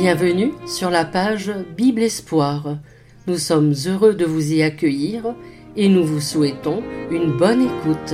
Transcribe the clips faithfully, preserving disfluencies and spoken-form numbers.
Bienvenue sur la page Bible Espoir. Nous sommes heureux de vous y accueillir et nous vous souhaitons une bonne écoute.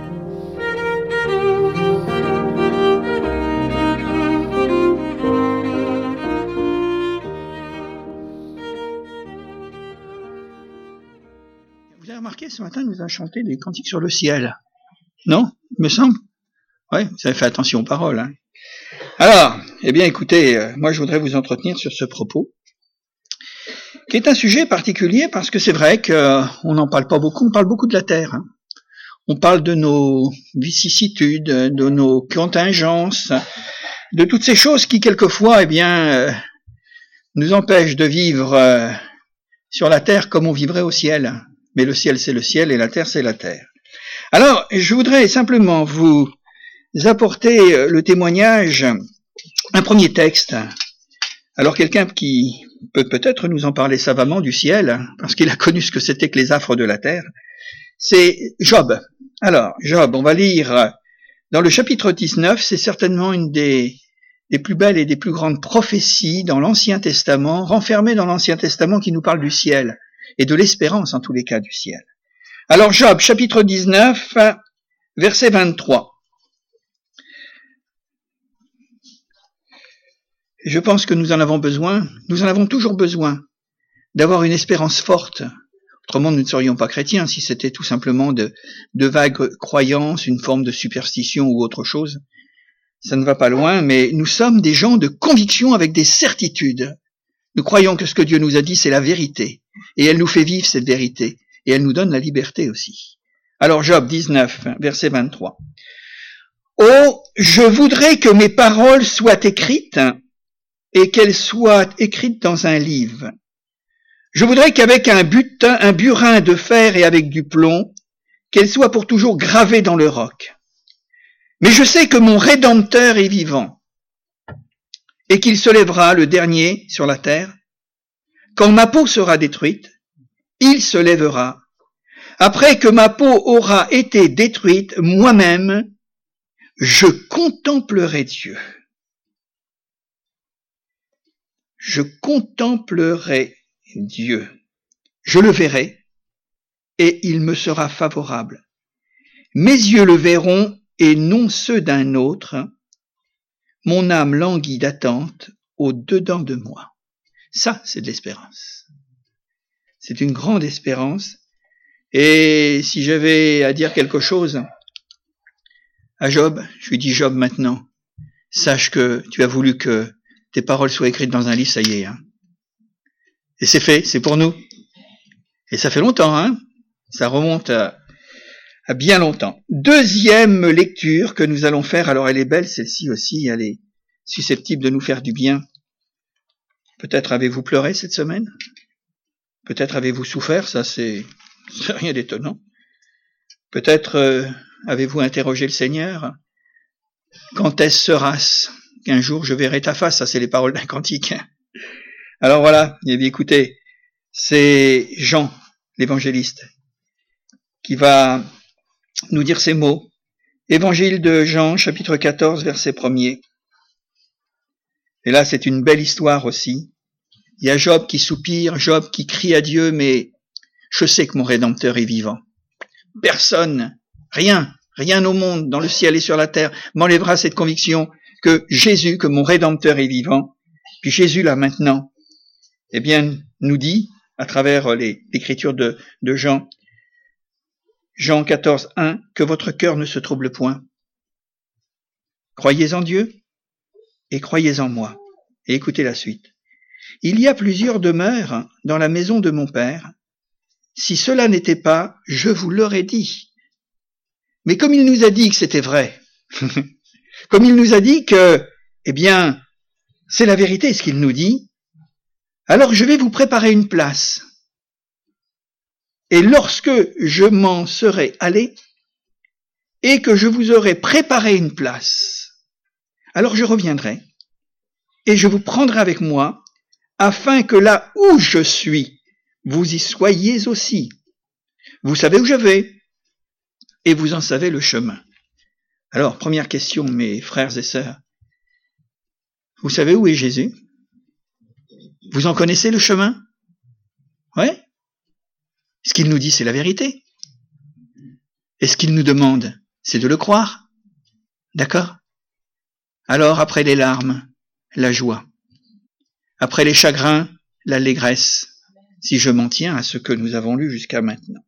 Vous avez remarqué, ce matin, nous avons chanté des cantiques sur le ciel. Non, il me semble? Oui, vous avez fait attention aux paroles. Hein. Alors, eh bien, écoutez, euh, moi, je voudrais vous entretenir sur ce propos, qui est un sujet particulier parce que c'est vrai qu'on euh, n'en parle pas beaucoup. On parle beaucoup de la terre. Hein. On parle de nos vicissitudes, de nos contingences, de toutes ces choses qui, quelquefois, eh bien, euh, nous empêchent de vivre euh, sur la terre comme on vivrait au ciel. Mais le ciel, c'est le ciel et la terre, c'est la terre. Alors, je voudrais simplement vous apporter le témoignage, un premier texte. Alors, quelqu'un qui peut peut-être nous en parler savamment du ciel, parce qu'il a connu ce que c'était que les affres de la terre, c'est Job. Alors, Job, on va lire dans le chapitre dix-neuf, c'est certainement une des, des plus belles et des plus grandes prophéties dans l'Ancien Testament, renfermée dans l'Ancien Testament qui nous parle du ciel. Et de l'espérance, en tous les cas, du ciel. Alors, Job, chapitre dix-neuf, verset vingt-trois. Je pense que nous en avons besoin, nous en avons toujours besoin, d'avoir une espérance forte. Autrement, nous ne serions pas chrétiens si c'était tout simplement de, de vagues croyances, une forme de superstition ou autre chose. Ça ne va pas loin, mais nous sommes des gens de conviction avec des certitudes. Nous croyons que ce que Dieu nous a dit, c'est la vérité. Et elle nous fait vivre cette vérité. Et elle nous donne la liberté aussi. Alors Job dix-neuf, verset vingt-trois. « Oh, je voudrais que mes paroles soient écrites et qu'elles soient écrites dans un livre. Je voudrais qu'avec un butin, un burin de fer et avec du plomb, qu'elles soient pour toujours gravées dans le roc. Mais je sais que mon Rédempteur est vivant et qu'il se lèvera le dernier sur la terre. Quand ma peau sera détruite, il se lèvera. Après que ma peau aura été détruite, moi-même, je contemplerai Dieu. Je contemplerai Dieu. Je le verrai et il me sera favorable. Mes yeux le verront et non ceux d'un autre. Mon âme languit d'attente au-dedans de moi. Ça, c'est de l'espérance. C'est une grande espérance. Et si j'avais à dire quelque chose à Job, je lui dis Job maintenant, sache que tu as voulu que tes paroles soient écrites dans un livre, ça y est. Hein. Et c'est fait, c'est pour nous. Et ça fait longtemps, hein. Ça remonte à, à bien longtemps. Deuxième lecture que nous allons faire, alors elle est belle, celle-ci aussi, elle est susceptible de nous faire du bien. Peut-être avez-vous pleuré cette semaine? Peut-être avez-vous souffert, ça c'est, c'est rien d'étonnant. Peut-être euh, avez-vous interrogé le Seigneur? Quand est-ce sera-ce qu'un jour je verrai ta face? Ça c'est les paroles d'un cantique. Alors voilà, eh bien, écoutez, c'est Jean, l'évangéliste, qui va nous dire ces mots. Évangile de Jean, chapitre quatorze, verset premier. Et là, c'est une belle histoire aussi. Il y a Job qui soupire, Job qui crie à Dieu, mais je sais que mon Rédempteur est vivant. Personne, rien, rien au monde, dans le ciel et sur la terre, m'enlèvera cette conviction que Jésus, que mon Rédempteur est vivant. Puis Jésus, là, maintenant, eh bien, nous dit, à travers les, l'écriture de, de Jean, Jean quatorze, un, que votre cœur ne se trouble point. Croyez en Dieu et croyez en moi. Et écoutez la suite. Il y a plusieurs demeures dans la maison de mon Père. Si cela n'était pas, je vous l'aurais dit. Mais comme il nous a dit que c'était vrai, comme il nous a dit que, eh bien, c'est la vérité ce qu'il nous dit, alors je vais vous préparer une place. Et lorsque je m'en serai allé et que je vous aurai préparé une place, alors je reviendrai et je vous prendrai avec moi afin que là où je suis, vous y soyez aussi. Vous savez où je vais et vous en savez le chemin. Alors, première question, mes frères et sœurs. Vous savez où est Jésus? Vous en connaissez le chemin? Ouais? Ce qu'il nous dit, c'est la vérité. Et ce qu'il nous demande, c'est de le croire. D'accord? Alors, après les larmes, la joie. Après les chagrins, l'allégresse, si je m'en tiens à ce que nous avons lu jusqu'à maintenant.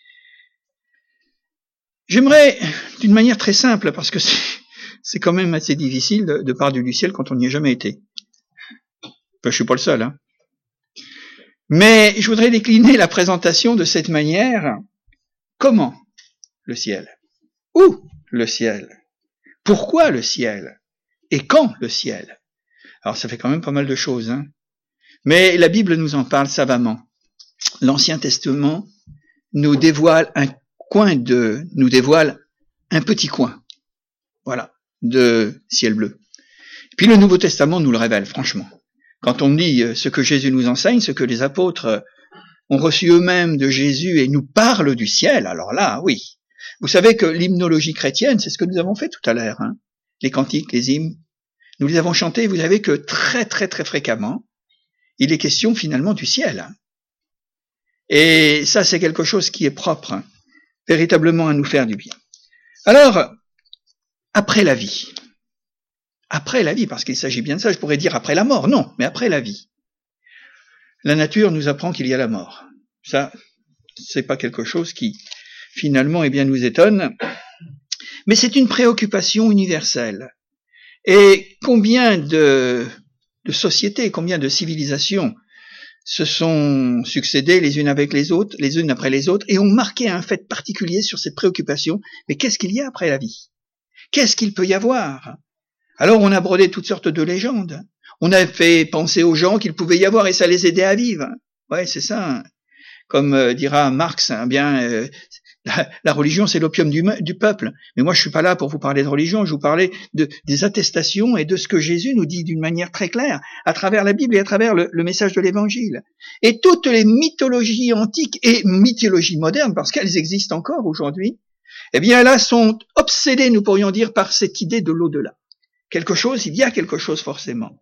J'aimerais, d'une manière très simple, parce que c'est, c'est quand même assez difficile de, de parler du ciel quand on n'y a jamais été. Enfin, je suis pas le seul, hein. Mais je voudrais décliner la présentation de cette manière. Comment le ciel? Où le ciel? Pourquoi le ciel? Et quand le ciel? Alors ça fait quand même pas mal de choses, hein. Mais la Bible nous en parle savamment. L'Ancien Testament nous dévoile un coin de, nous dévoile un petit coin, voilà, de ciel bleu. Puis le Nouveau Testament nous le révèle, franchement. Quand on dit ce que Jésus nous enseigne, ce que les apôtres ont reçu eux-mêmes de Jésus et nous parlent du ciel, alors là, oui. Vous savez que l'hymnologie chrétienne, c'est ce que nous avons fait tout à l'heure, hein. Les cantiques, les hymnes, nous les avons chantés, vous savez que très très très fréquemment, il est question finalement du ciel. Hein. Et ça, c'est quelque chose qui est propre, hein, véritablement à nous faire du bien. Alors, après la vie, après la vie, parce qu'il s'agit bien de ça, je pourrais dire après la mort, non, mais après la vie. La nature nous apprend qu'il y a la mort. Ça, c'est pas quelque chose qui, finalement, eh bien, nous étonne. Mais c'est une préoccupation universelle. Et combien de, de sociétés, combien de civilisations se sont succédées les unes avec les autres, les unes après les autres, et ont marqué un fait particulier sur cette préoccupation. Mais qu'est-ce qu'il y a après la vie? Qu'est-ce qu'il peut y avoir? Alors on a brodé toutes sortes de légendes. On a fait penser aux gens qu'il pouvait y avoir et ça les aidait à vivre. Ouais, c'est ça. Comme euh, dira Marx, hein, bien, euh, la, la religion c'est l'opium du, du peuple. Mais moi je suis pas là pour vous parler de religion, je vous parlais de, des attestations et de ce que Jésus nous dit d'une manière très claire à travers la Bible et à travers le, le message de l'Évangile. Et toutes les mythologies antiques et mythologies modernes, parce qu'elles existent encore aujourd'hui, eh bien là sont obsédées, nous pourrions dire, par cette idée de l'au-delà. Quelque chose, il y a quelque chose forcément.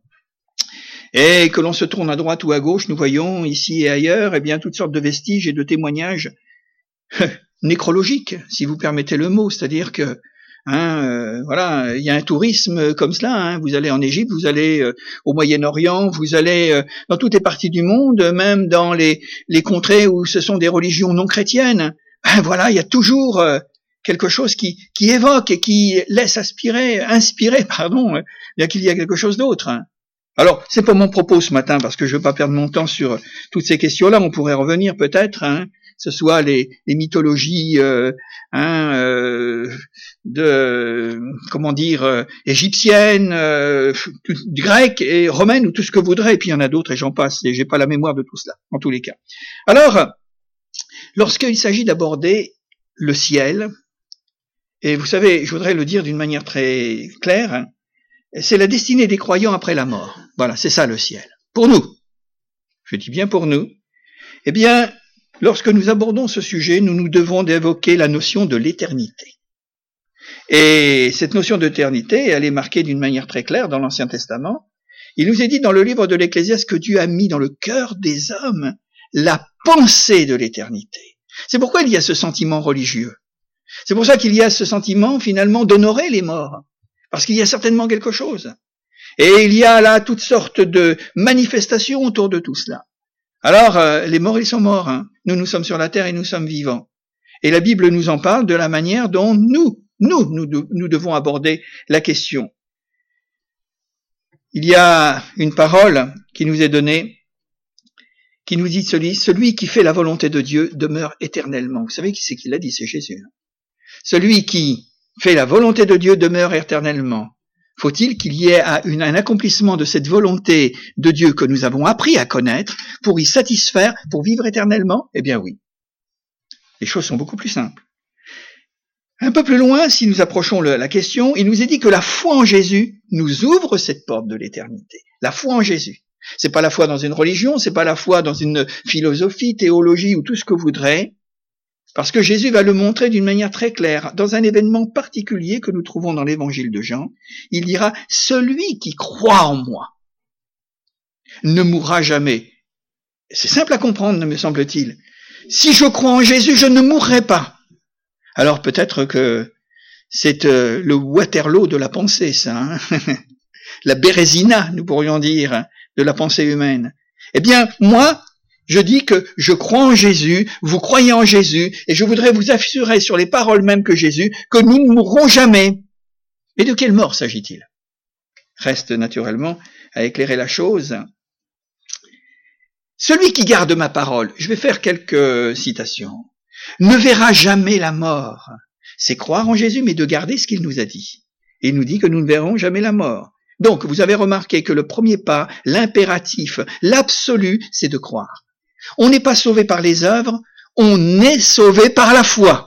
Et que l'on se tourne à droite ou à gauche, nous voyons ici et ailleurs, eh bien, toutes sortes de vestiges et de témoignages nécrologiques, si vous permettez le mot, c'est-à-dire que, hein, euh, voilà, il y a un tourisme comme cela. Hein, vous allez en Égypte, vous allez euh, au Moyen-Orient, vous allez euh, dans toutes les parties du monde, même dans les, les contrées où ce sont des religions non chrétiennes. Ben, voilà, il y a toujours euh, quelque chose qui, qui évoque et qui laisse aspirer, inspirer, pardon, euh, bien qu'il y a quelque chose d'autre. Hein. Alors, c'est pas mon propos ce matin, parce que je veux pas perdre mon temps sur toutes ces questions-là. On pourrait revenir peut-être, hein, que ce soit les, les mythologies euh, hein, euh, de, comment dire, euh, égyptiennes, euh, grecques et romaines, ou tout ce que vous voudrez. Et puis il y en a d'autres, et j'en passe, et j'ai pas la mémoire de tout cela, en tous les cas. Alors, lorsqu'il s'agit d'aborder le ciel, et vous savez, je voudrais le dire d'une manière très claire, hein, c'est la destinée des croyants après la mort. Voilà, c'est ça le ciel. Pour nous, je dis bien pour nous, eh bien, lorsque nous abordons ce sujet, nous nous devons d'évoquer la notion de l'éternité. Et cette notion d'éternité, elle est marquée d'une manière très claire dans l'Ancien Testament. Il nous est dit dans le livre de l'Ecclésiaste que Dieu a mis dans le cœur des hommes la pensée de l'éternité. C'est pourquoi il y a ce sentiment religieux. C'est pour ça qu'il y a ce sentiment, finalement, d'honorer les morts. Parce qu'il y a certainement quelque chose. Et il y a là toutes sortes de manifestations autour de tout cela. Alors, euh, les morts, ils sont morts. Hein. Nous, nous sommes sur la terre et nous sommes vivants. Et la Bible nous en parle de la manière dont nous, nous, nous, nous devons aborder la question. Il y a une parole qui nous est donnée, qui nous dit celui, celui qui fait la volonté de Dieu demeure éternellement. Vous savez qui c'est qui l'a dit? C'est Jésus. Hein. Celui qui fait la volonté de Dieu demeure éternellement. Faut-il qu'il y ait une, un accomplissement de cette volonté de Dieu que nous avons appris à connaître pour y satisfaire, pour vivre éternellement? Eh bien oui. Les choses sont beaucoup plus simples. Un peu plus loin, si nous approchons le, la question, il nous est dit que la foi en Jésus nous ouvre cette porte de l'éternité. La foi en Jésus. C'est pas la foi dans une religion, c'est pas la foi dans une philosophie, théologie ou tout ce que vous voudrez. Parce que Jésus va le montrer d'une manière très claire. Dans un événement particulier que nous trouvons dans l'évangile de Jean, il dira « Celui qui croit en moi ». ne mourra jamais. C'est simple à comprendre, me semble-t-il. Si je crois en Jésus, je ne mourrai pas. Alors peut-être que c'est euh, le Waterloo de la pensée, ça. Hein la Bérésina, nous pourrions dire, de la pensée humaine. Eh bien, moi, je dis que je crois en Jésus, vous croyez en Jésus, et je voudrais vous assurer sur les paroles mêmes que Jésus, que nous ne mourrons jamais. Et de quelle mort s'agit-il? Reste naturellement à éclairer la chose. Celui qui garde ma parole, je vais faire quelques citations, ne verra jamais la mort. C'est croire en Jésus, mais de garder ce qu'il nous a dit. Et il nous dit que nous ne verrons jamais la mort. Donc, vous avez remarqué que le premier pas, l'impératif, l'absolu, c'est de croire. On n'est pas sauvé par les œuvres, on est sauvé par la foi.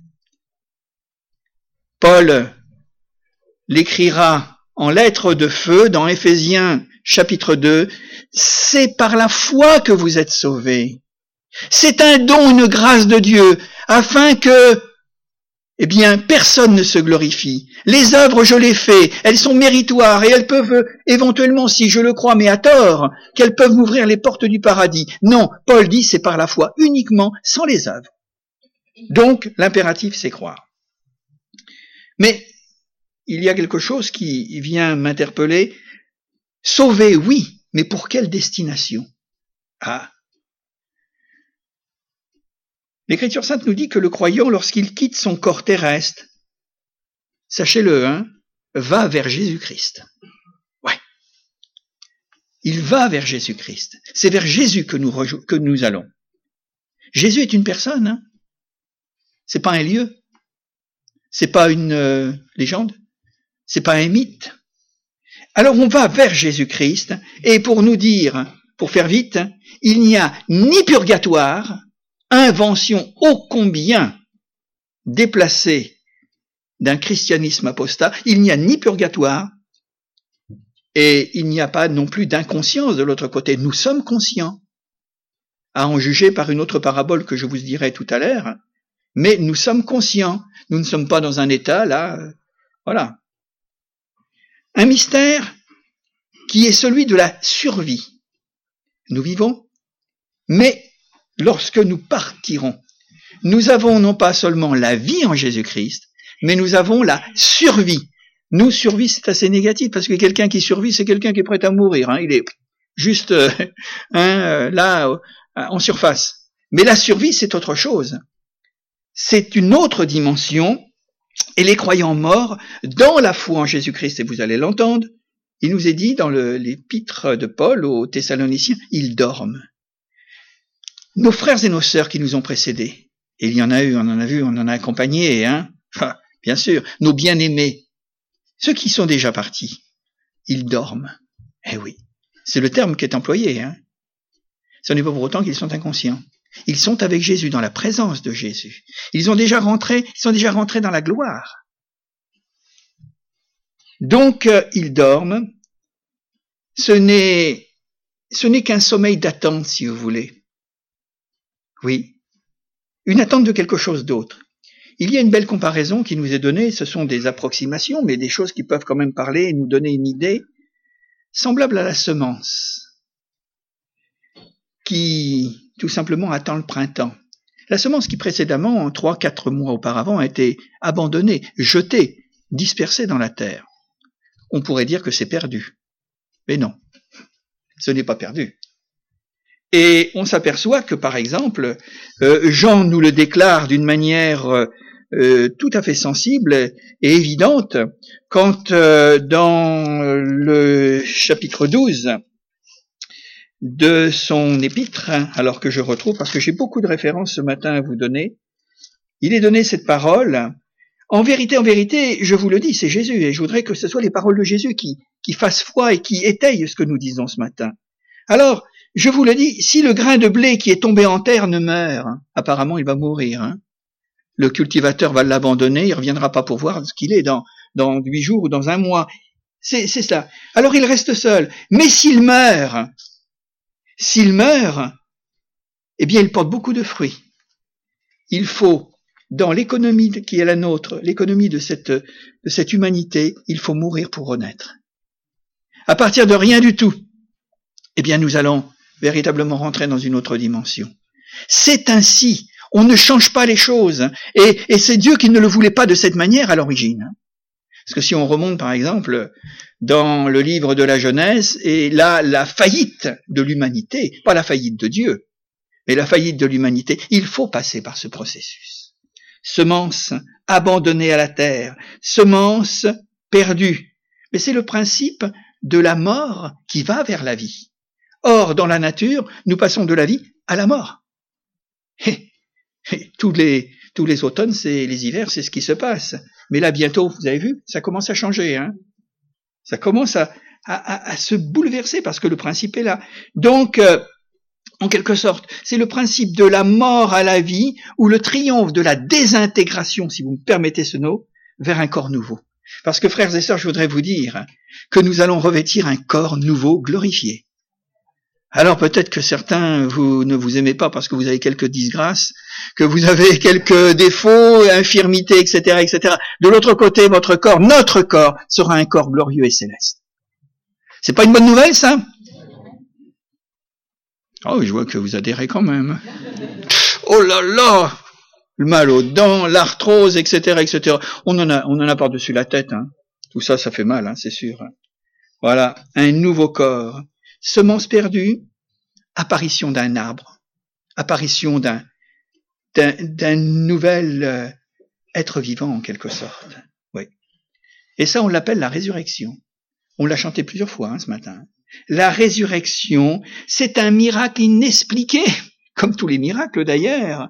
Paul l'écrira en lettres de feu dans Éphésiens chapitre deux, c'est par la foi que vous êtes sauvés. C'est un don, une grâce de Dieu, afin que, eh bien, personne ne se glorifie. Les œuvres, je les fais, elles sont méritoires et elles peuvent éventuellement, si je le crois, mais à tort, qu'elles peuvent m'ouvrir les portes du paradis. Non, Paul dit c'est par la foi uniquement, sans les œuvres. Donc, l'impératif, c'est croire. Mais il y a quelque chose qui vient m'interpeller. Sauver, oui, mais pour quelle destination? Ah. L'Écriture sainte nous dit que le croyant, lorsqu'il quitte son corps terrestre, sachez-le, hein, va vers Jésus-Christ. Ouais. Il va vers Jésus-Christ. C'est vers Jésus que nous, rejou- que nous allons. Jésus est une personne, hein. C'est pas un lieu. C'est pas une euh, légende. C'est pas un mythe. Alors on va vers Jésus-Christ, et pour nous dire, pour faire vite, il n'y a ni purgatoire, invention ô combien déplacée d'un christianisme apostat, il n'y a ni purgatoire, et il n'y a pas non plus d'inconscience de l'autre côté. Nous sommes conscients, à en juger par une autre parabole que je vous dirai tout à l'heure, mais nous sommes conscients, nous ne sommes pas dans un état, là, euh, voilà. Un mystère qui est celui de la survie. Nous vivons, mais lorsque nous partirons, nous avons non pas seulement la vie en Jésus-Christ, mais nous avons la survie. Nous, survie, c'est assez négatif, parce que quelqu'un qui survit, c'est quelqu'un qui est prêt à mourir. Hein. Il est juste euh, hein, là, euh, en surface. Mais la survie, c'est autre chose. C'est une autre dimension. Et les croyants morts, dans la foi en Jésus-Christ, et vous allez l'entendre, il nous est dit dans le, l'épître de Paul aux Thessaloniciens, ils dorment. Nos frères et nos sœurs qui nous ont précédés, et il y en a eu, on en a vu, on en a accompagné, hein, bien sûr, nos bien-aimés, ceux qui sont déjà partis, ils dorment. Eh oui, c'est le terme qui est employé, hein. Ce n'est pas pour autant qu'ils sont inconscients. Ils sont avec Jésus, dans la présence de Jésus. Ils ont déjà rentré, ils sont déjà rentrés dans la gloire. Donc, euh, ils dorment. Ce n'est, ce n'est qu'un sommeil d'attente, si vous voulez. Oui. Une attente de quelque chose d'autre. Il y a une belle comparaison qui nous est donnée. Ce sont des approximations, mais des choses qui peuvent quand même parler et nous donner une idée semblable à la semence qui, tout simplement, attend le printemps. La semence qui précédemment, trois, quatre mois auparavant, a été abandonnée, jetée, dispersée dans la terre. On pourrait dire que c'est perdu. Mais non, ce n'est pas perdu. Et on s'aperçoit que, par exemple, euh, Jean nous le déclare d'une manière euh, tout à fait sensible et évidente, quand euh, dans le chapitre douze, de son épître, alors que je retrouve, parce que j'ai beaucoup de références ce matin à vous donner, il est donné cette parole. En vérité, en vérité, je vous le dis, c'est Jésus, et je voudrais que ce soit les paroles de Jésus qui, qui fassent foi et qui étayent ce que nous disons ce matin. Alors, je vous le dis, si le grain de blé qui est tombé en terre ne meurt, apparemment il va mourir, hein. Le cultivateur va l'abandonner, il reviendra pas pour voir ce qu'il est dans, dans huit jours ou dans un mois. C'est, c'est ça. Alors il reste seul. Mais s'il meurt, S'il meurt, eh bien, il porte beaucoup de fruits. Il faut, dans l'économie qui est la nôtre, l'économie de cette, de cette humanité, il faut mourir pour renaître. À partir de rien du tout. eh bien nous allons véritablement rentrer dans une autre dimension. C'est ainsi, on ne change pas les choses, et, et c'est Dieu qui ne le voulait pas de cette manière à l'origine. Parce que si on remonte par exemple dans le livre de la Genèse, et là la faillite de l'humanité, pas la faillite de Dieu, mais la faillite de l'humanité, il faut passer par ce processus. Semence abandonnée à la terre, semence perdue. Mais c'est le principe de la mort qui va vers la vie. Or, dans la nature, nous passons de la vie à la mort. Et, et tous les, tous les automnes, c'est les hivers, c'est ce qui se passe. Mais là, bientôt, vous avez vu, ça commence à changer, hein. Ça commence à, à, à se bouleverser parce que le principe est là. Donc, euh, en quelque sorte, c'est le principe de la mort à la vie ou le triomphe de la désintégration, si vous me permettez ce mot, vers un corps nouveau. Parce que, frères et sœurs, je voudrais vous dire que nous allons revêtir un corps nouveau glorifié. Alors peut-être que certains vous ne vous aimez pas parce que vous avez quelques disgrâces, que vous avez quelques défauts, infirmités, et cetera, et cetera. De l'autre côté, votre corps, notre corps, sera un corps glorieux et céleste. C'est pas une bonne nouvelle, ça? Oh, je vois que vous adhérez quand même. Oh là là! Le mal aux dents, l'arthrose, et cetera, et cetera. On en a, on en a par-dessus la tête, hein. Tout ça, ça fait mal, hein, c'est sûr. Voilà, un nouveau corps. Semence perdue, apparition d'un arbre, apparition d'un, d'un, d'un nouvel euh, être vivant en quelque sorte. Oui. Et ça, on l'appelle la résurrection. On l'a chanté plusieurs fois hein, ce matin. La résurrection, c'est un miracle inexpliqué, comme tous les miracles d'ailleurs.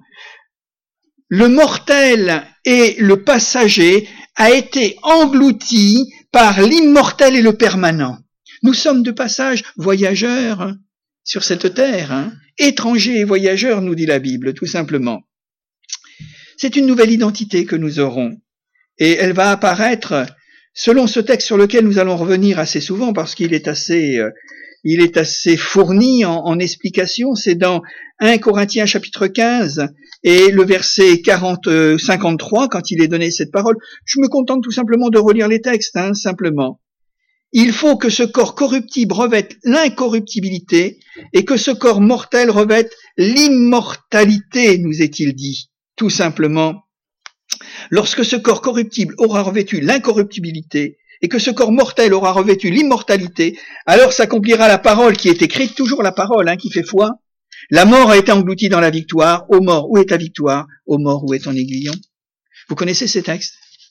Le mortel et le passager a été englouti par l'immortel et le permanent. Nous sommes de passage voyageurs hein, sur cette terre, hein, étrangers et voyageurs, nous dit la Bible, tout simplement. C'est une nouvelle identité que nous aurons, et elle va apparaître selon ce texte sur lequel nous allons revenir assez souvent, parce qu'il est assez, euh, il est assez fourni en, en explications. C'est dans premier Corinthiens chapitre quinze et le verset quarante, cinquante-trois, quand il est donné cette parole. Je me contente tout simplement de relire les textes, hein, simplement. Il faut que ce corps corruptible revête l'incorruptibilité et que ce corps mortel revête l'immortalité, nous est-il dit. Tout simplement, lorsque ce corps corruptible aura revêtu l'incorruptibilité et que ce corps mortel aura revêtu l'immortalité, alors s'accomplira la parole qui est écrite, toujours la parole hein, qui fait foi. La mort a été engloutie dans la victoire. Ô mort, où est ta victoire? Ô mort, où est ton aiguillon? Vous connaissez ces textes?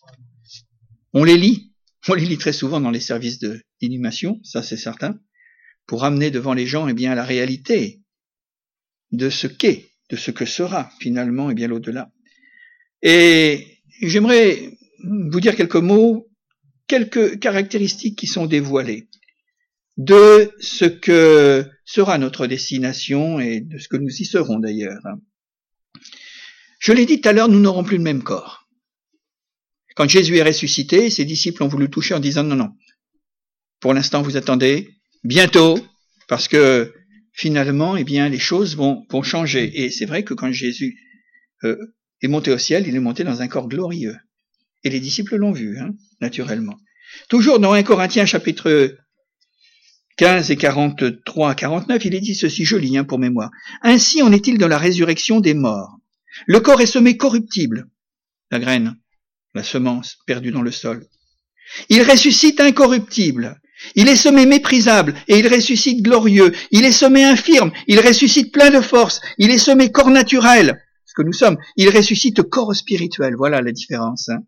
On les lit. On les lit très souvent dans les services de d'inhumation, ça c'est certain, pour amener devant les gens eh bien, la réalité de ce qu'est, de ce que sera finalement eh bien, l'au-delà. Et j'aimerais vous dire quelques mots, quelques caractéristiques qui sont dévoilées de ce que sera notre destination et de ce que nous y serons d'ailleurs. Je l'ai dit tout à l'heure, nous n'aurons plus le même corps. Quand Jésus est ressuscité, ses disciples ont voulu le toucher en disant non, non, pour l'instant vous attendez, bientôt, parce que finalement, eh bien, les choses vont, vont changer. Et c'est vrai que quand Jésus euh, est monté au ciel, il est monté dans un corps glorieux. Et les disciples l'ont vu, hein, naturellement. Toujours dans premier Corinthiens chapitre quinze et quarante-trois à quarante-neuf, il est dit ceci, je lis hein, pour mémoire. Ainsi en est-il dans la résurrection des morts. Le corps est semé corruptible, la graine, la semence perdue dans le sol. Il ressuscite incorruptible. Il est semé méprisable et il ressuscite glorieux. Il est semé infirme, il ressuscite plein de force. Il est semé corps naturel, ce que nous sommes. Il ressuscite corps spirituel. Voilà la différence. Hein.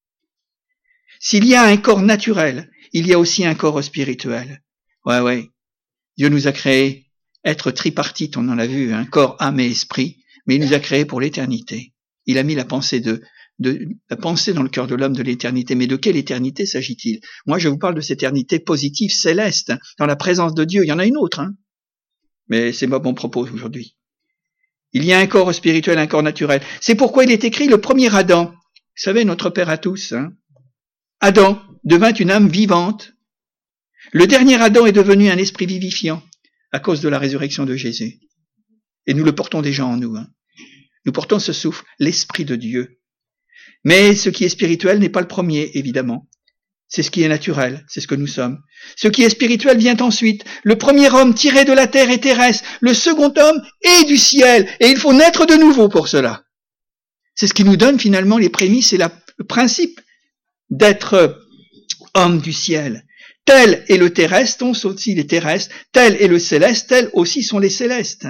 S'il y a un corps naturel, il y a aussi un corps spirituel. Ouais, ouais. Dieu nous a créés être tripartite, on en a vu, hein, corps, âme et esprit, mais il nous a créés pour l'éternité. Il a mis la pensée de de la pensée dans le cœur de l'homme de l'éternité. Mais de quelle éternité s'agit-il? Moi, je vous parle de cette éternité positive, céleste, dans la présence de Dieu. Il y en a une autre, hein. Mais c'est pas mon propos aujourd'hui. Il y a un corps spirituel, un corps naturel. C'est pourquoi il est écrit le premier Adam. Vous savez, notre Père à tous, hein. Adam devint une âme vivante. Le dernier Adam est devenu un esprit vivifiant à cause de la résurrection de Jésus. Et nous le portons déjà en nous, hein. Nous portons ce souffle, l'Esprit de Dieu. Mais ce qui est spirituel n'est pas le premier, évidemment. c'est ce qui est naturel, c'est ce que nous sommes. Ce qui est spirituel vient ensuite. Le premier homme tiré de la terre est terrestre, le second homme est du ciel, et il faut naître de nouveau pour cela. C'est ce qui nous donne finalement les prémices et la, le principe d'être homme du ciel. Tel est le terrestre, sont aussi les terrestres, tel est le céleste, tels aussi sont les célestes.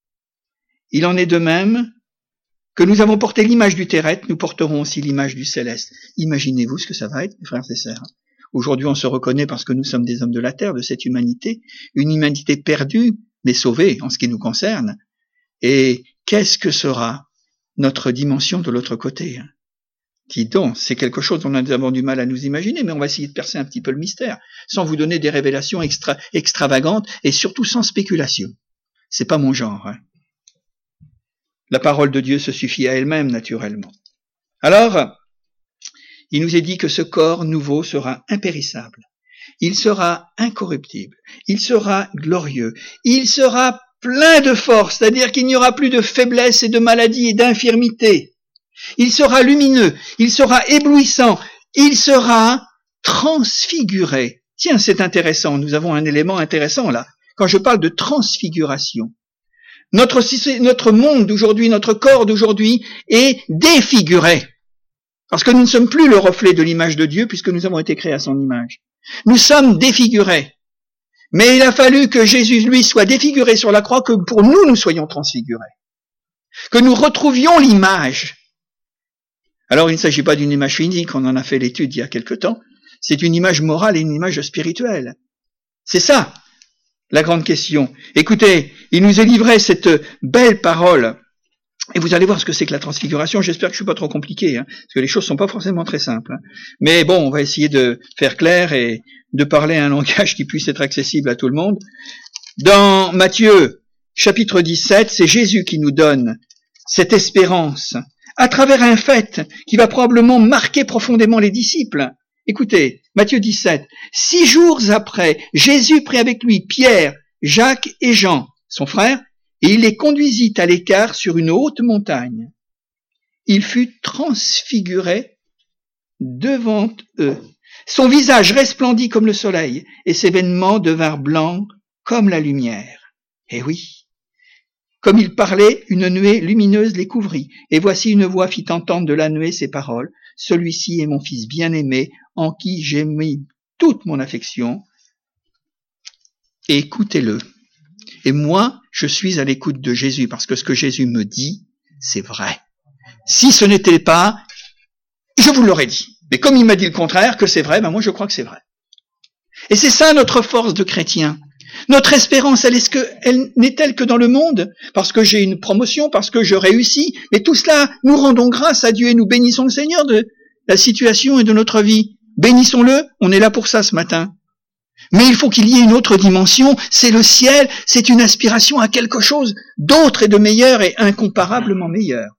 Il en est de même que nous avons porté l'image du terrestre, nous porterons aussi l'image du céleste. Imaginez-vous ce que ça va être, mes frères et sœurs. Aujourd'hui, on se reconnaît parce que nous sommes des hommes de la terre, de cette humanité, une humanité perdue, mais sauvée en ce qui nous concerne. Et qu'est-ce que sera notre dimension de l'autre côté? Dis donc, c'est quelque chose dont nous avons du mal à nous imaginer, mais on va essayer de percer un petit peu le mystère, sans vous donner des révélations extra, extravagantes et surtout sans spéculation. C'est pas mon genre. Hein. La parole de Dieu se suffit à elle-même, naturellement. Alors, il nous est dit que ce corps nouveau sera impérissable. Il sera incorruptible. Il sera glorieux. Il sera plein de force, c'est-à-dire qu'il n'y aura plus de faiblesse et de maladie et d'infirmité. Il sera lumineux, il sera éblouissant, il sera transfiguré. Tiens, c'est intéressant, nous avons un élément intéressant là. Quand je parle de transfiguration, notre, notre monde d'aujourd'hui, notre corps d'aujourd'hui est défiguré. Parce que nous ne sommes plus le reflet de l'image de Dieu puisque nous avons été créés à son image. Nous sommes défigurés. Mais il a fallu que Jésus, lui, soit défiguré sur la croix, que pour nous, nous soyons transfigurés. Que nous retrouvions l'image. Alors, il ne s'agit pas d'une image physique, on en a fait l'étude il y a quelque temps. C'est une image morale et une image spirituelle. C'est ça, la grande question. Écoutez, il nous est livré cette belle parole. Et vous allez voir ce que c'est que la transfiguration. J'espère que je suis pas trop compliqué, hein, parce que les choses sont pas forcément très simples. Hein. Mais bon, on va essayer de faire clair et de parler un langage qui puisse être accessible à tout le monde. Dans Matthieu, chapitre dix-sept, c'est Jésus qui nous donne cette espérance à travers un fait qui va probablement marquer profondément les disciples. Écoutez, Matthieu dix-sept. Six jours après, Jésus prit avec lui Pierre, Jacques et Jean, son frère, et il les conduisit à l'écart sur une haute montagne. Il fut transfiguré devant eux. Son visage resplendit comme le soleil, et ses vêtements devinrent blancs comme la lumière. Eh oui! Comme il parlait, une nuée lumineuse les couvrit, et voici une voix fit entendre de la nuée ces paroles. Celui-ci est mon fils bien-aimé, en qui j'ai mis toute mon affection. Écoutez-le. Et moi, je suis à l'écoute de Jésus, parce que ce que Jésus me dit, c'est vrai. Si ce n'était pas, je vous l'aurais dit. Mais comme il m'a dit le contraire, que c'est vrai, ben moi je crois que c'est vrai. Et c'est ça notre force de chrétien. Notre espérance, elle est-ce que, elle n'est-elle que dans le monde? Parce que j'ai une promotion, parce que je réussis. Mais tout cela, nous rendons grâce à Dieu et nous bénissons le Seigneur de la situation et de notre vie. Bénissons-le, on est là pour ça ce matin. Mais il faut qu'il y ait une autre dimension, c'est le ciel, c'est une aspiration à quelque chose d'autre et de meilleur et incomparablement meilleur.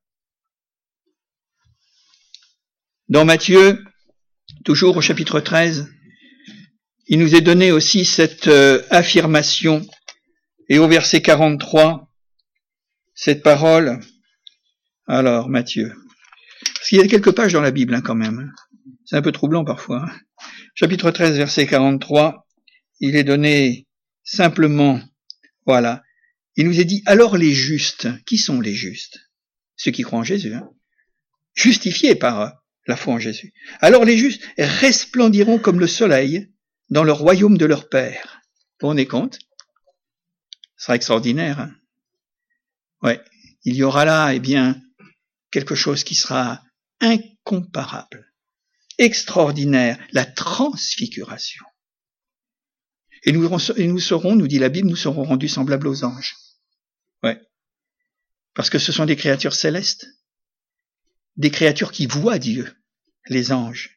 Dans Matthieu, toujours au chapitre treize, il nous est donné aussi cette euh, affirmation, et au verset quarante-trois, cette parole. Alors, Matthieu, parce qu'il y a quelques pages dans la Bible hein, quand même, c'est un peu troublant parfois. Hein. Chapitre treize, verset quarante-trois, il est donné simplement, voilà, il nous est dit, alors les justes, qui sont les justes? Ceux qui croient en Jésus, hein, justifiés par la foi en Jésus. Alors les justes resplendiront comme le soleil dans le royaume de leur Père. Vous vous rendez compte? Ce sera extraordinaire. Hein? Ouais, il y aura là, eh bien, quelque chose qui sera incomparable, extraordinaire, la transfiguration. Et nous, et nous serons, nous dit la Bible, nous serons rendus semblables aux anges. Ouais, parce que ce sont des créatures célestes, des créatures qui voient Dieu, les anges.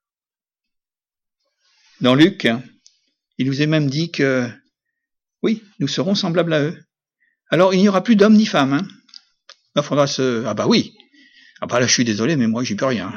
Dans Luc, il nous est même dit que, oui, nous serons semblables à eux. Alors, il n'y aura plus d'hommes ni femmes. Hein. Il faudra se... Ah bah oui. Ah bah là, je suis désolé, mais moi, j'y peux rien.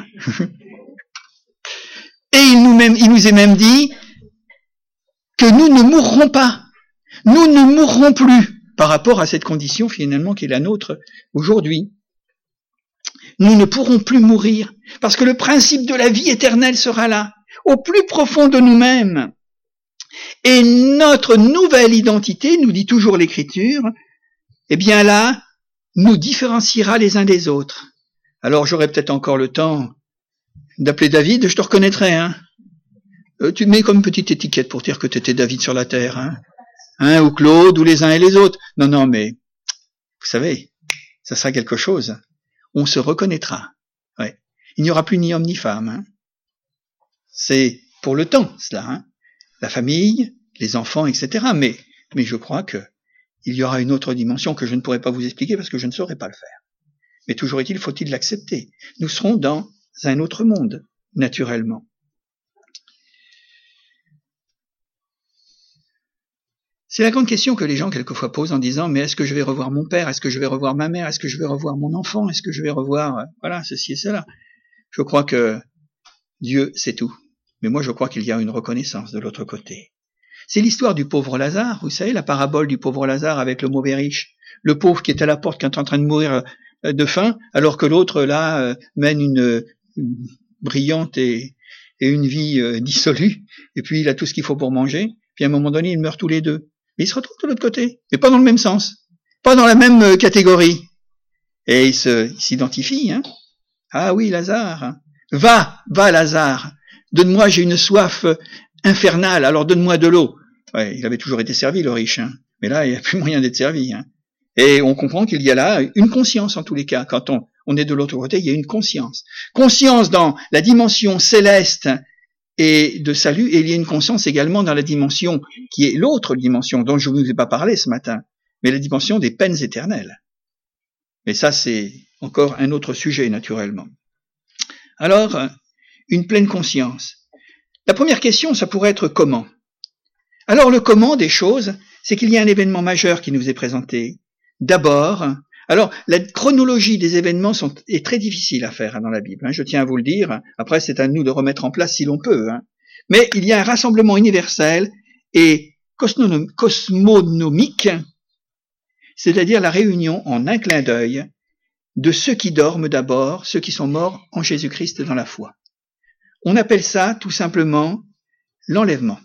Et il nous, même, il nous est même dit que nous ne mourrons pas. Nous ne mourrons plus par rapport à cette condition, finalement, qui est la nôtre aujourd'hui. Nous ne pourrons plus mourir, parce que le principe de la vie éternelle sera là. au plus profond de nous-mêmes. Et notre nouvelle identité, nous dit toujours l'Écriture, eh bien là, nous différenciera les uns des autres. Alors j'aurai peut-être encore le temps d'appeler David, je te reconnaîtrai, hein. Euh, tu mets comme une petite étiquette pour dire que tu étais David sur la terre, hein. Hein, ou Claude, ou les uns et les autres. Non, non, mais, vous savez, ça sera quelque chose. On se reconnaîtra. Ouais. Il n'y aura plus ni homme ni femme, hein. C'est pour le temps, cela, hein. La famille, les enfants, et cetera. Mais, mais je crois que il y aura une autre dimension que je ne pourrai pas vous expliquer parce que je ne saurais pas le faire. Mais toujours est-il, faut-il l'accepter. Nous serons dans un autre monde, naturellement. C'est la grande question que les gens quelquefois posent en disant « Mais est-ce que je vais revoir mon père? Est-ce que je vais revoir ma mère? Est-ce que je vais revoir mon enfant? Est-ce que je vais revoir... voilà, ceci et cela ?» Je crois que Dieu sait tout. Mais moi, je crois qu'il y a une reconnaissance de l'autre côté. C'est l'histoire du pauvre Lazare, vous savez, la parabole du pauvre Lazare avec le mauvais riche. Le pauvre qui est à la porte, qui est en train de mourir de faim, alors que l'autre, là, mène une, une brillante et, et une vie euh, dissolue, et puis il a tout ce qu'il faut pour manger, puis à un moment donné, ils meurent tous les deux. Mais ils se retrouvent de l'autre côté, mais pas dans le même sens, pas dans la même euh, catégorie. Et ils se, ils s'identifient, hein. Ah oui, Lazare, va, va Lazare, donne-moi, j'ai une soif infernale, alors donne-moi de l'eau. Ouais, il avait toujours été servi, le riche, hein. Mais là, il n'y a plus moyen d'être servi, hein. Et on comprend qu'il y a là une conscience, en tous les cas. Quand on, on est de l'autre côté, il y a une conscience. Conscience dans la dimension céleste et de salut, et il y a une conscience également dans la dimension qui est l'autre dimension, dont je ne vous ai pas parlé ce matin, mais la dimension des peines éternelles. Mais ça, c'est encore un autre sujet, naturellement. Alors, une pleine conscience. La première question, ça pourrait être comment? Alors, le comment des choses, c'est qu'il y a un événement majeur qui nous est présenté. D'abord, alors, la chronologie des événements sont, est très difficile à faire hein, dans la Bible, hein, je tiens à vous le dire. Après, c'est à nous de remettre en place si l'on peut. Hein. Mais il y a un rassemblement universel et cosmonomique, c'est-à-dire la réunion en un clin d'œil de ceux qui dorment d'abord, ceux qui sont morts en Jésus-Christ dans la foi. On appelle ça tout simplement l'enlèvement.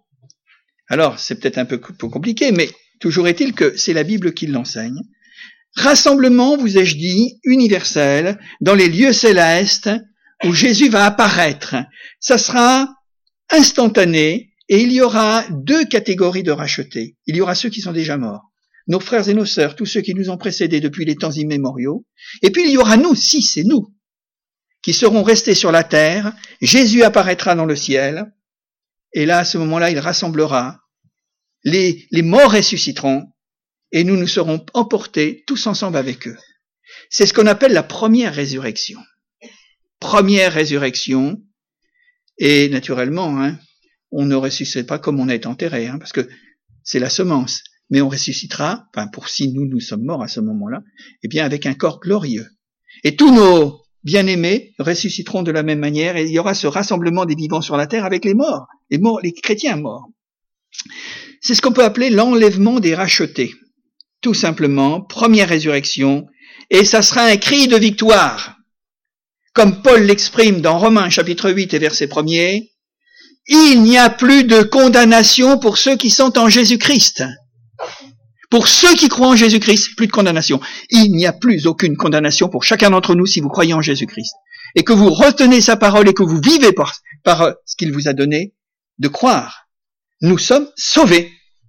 Alors, c'est peut-être un peu compliqué, mais toujours est-il que c'est la Bible qui l'enseigne. Rassemblement, vous ai-je dit, universel, dans les lieux célestes où Jésus va apparaître. Ça sera instantané et il y aura deux catégories de rachetés. Il y aura ceux qui sont déjà morts, nos frères et nos sœurs, tous ceux qui nous ont précédés depuis les temps immémoriaux. Et puis il y aura nous, si c'est nous, qui serons restés sur la terre. Jésus apparaîtra dans le ciel. Et là, à ce moment-là, il rassemblera. Les, les morts ressusciteront et nous nous serons emportés tous ensemble avec eux. C'est ce qu'on appelle la première résurrection. Première résurrection. Et naturellement, hein, on ne ressuscite pas comme on a été enterré, hein, parce que c'est la semence. Mais on ressuscitera, enfin pour si nous, nous sommes morts à ce moment-là, eh bien avec un corps glorieux. Et tous nos bien-aimés ressusciteront de la même manière et il y aura ce rassemblement des vivants sur la terre avec les morts, les morts, les chrétiens morts. C'est ce qu'on peut appeler l'enlèvement des rachetés. Tout simplement, première résurrection, et ça sera un cri de victoire. Comme Paul l'exprime dans Romains chapitre huit et verset premier, il n'y a plus de condamnation pour ceux qui sont en Jésus-Christ. Pour ceux qui croient en Jésus-Christ, plus de condamnation. Il n'y a plus aucune condamnation pour chacun d'entre nous si vous croyez en Jésus-Christ. Et que vous retenez sa parole et que vous vivez par, par ce qu'il vous a donné de croire. Nous sommes sauvés.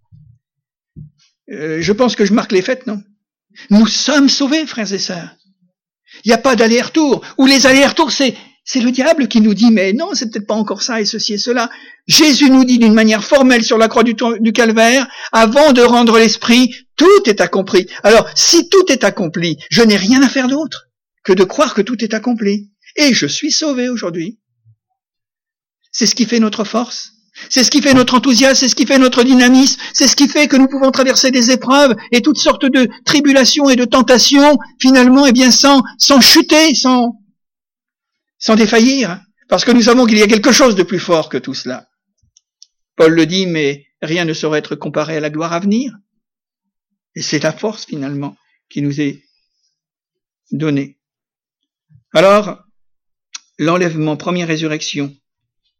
Euh, je pense que je marque les fêtes, non? Nous sommes sauvés, frères et sœurs. Il n'y a pas d'aller-retour. Ou les allers-retours, c'est, c'est le diable qui nous dit, mais non, c'est peut-être pas encore ça et ceci et cela. Jésus nous dit d'une manière formelle sur la croix du, du calvaire, avant de rendre l'esprit, tout est accompli. Alors, si tout est accompli, je n'ai rien à faire d'autre que de croire que tout est accompli. Et je suis sauvé aujourd'hui. C'est ce qui fait notre force. C'est ce qui fait notre enthousiasme, c'est ce qui fait notre dynamisme, c'est ce qui fait que nous pouvons traverser des épreuves et toutes sortes de tribulations et de tentations, finalement, eh bien, sans, sans chuter, sans, sans défaillir, parce que nous savons qu'il y a quelque chose de plus fort que tout cela. Paul le dit, mais rien ne saurait être comparé à la gloire à venir. Et c'est la force, finalement, qui nous est donnée. Alors, l'enlèvement, première résurrection.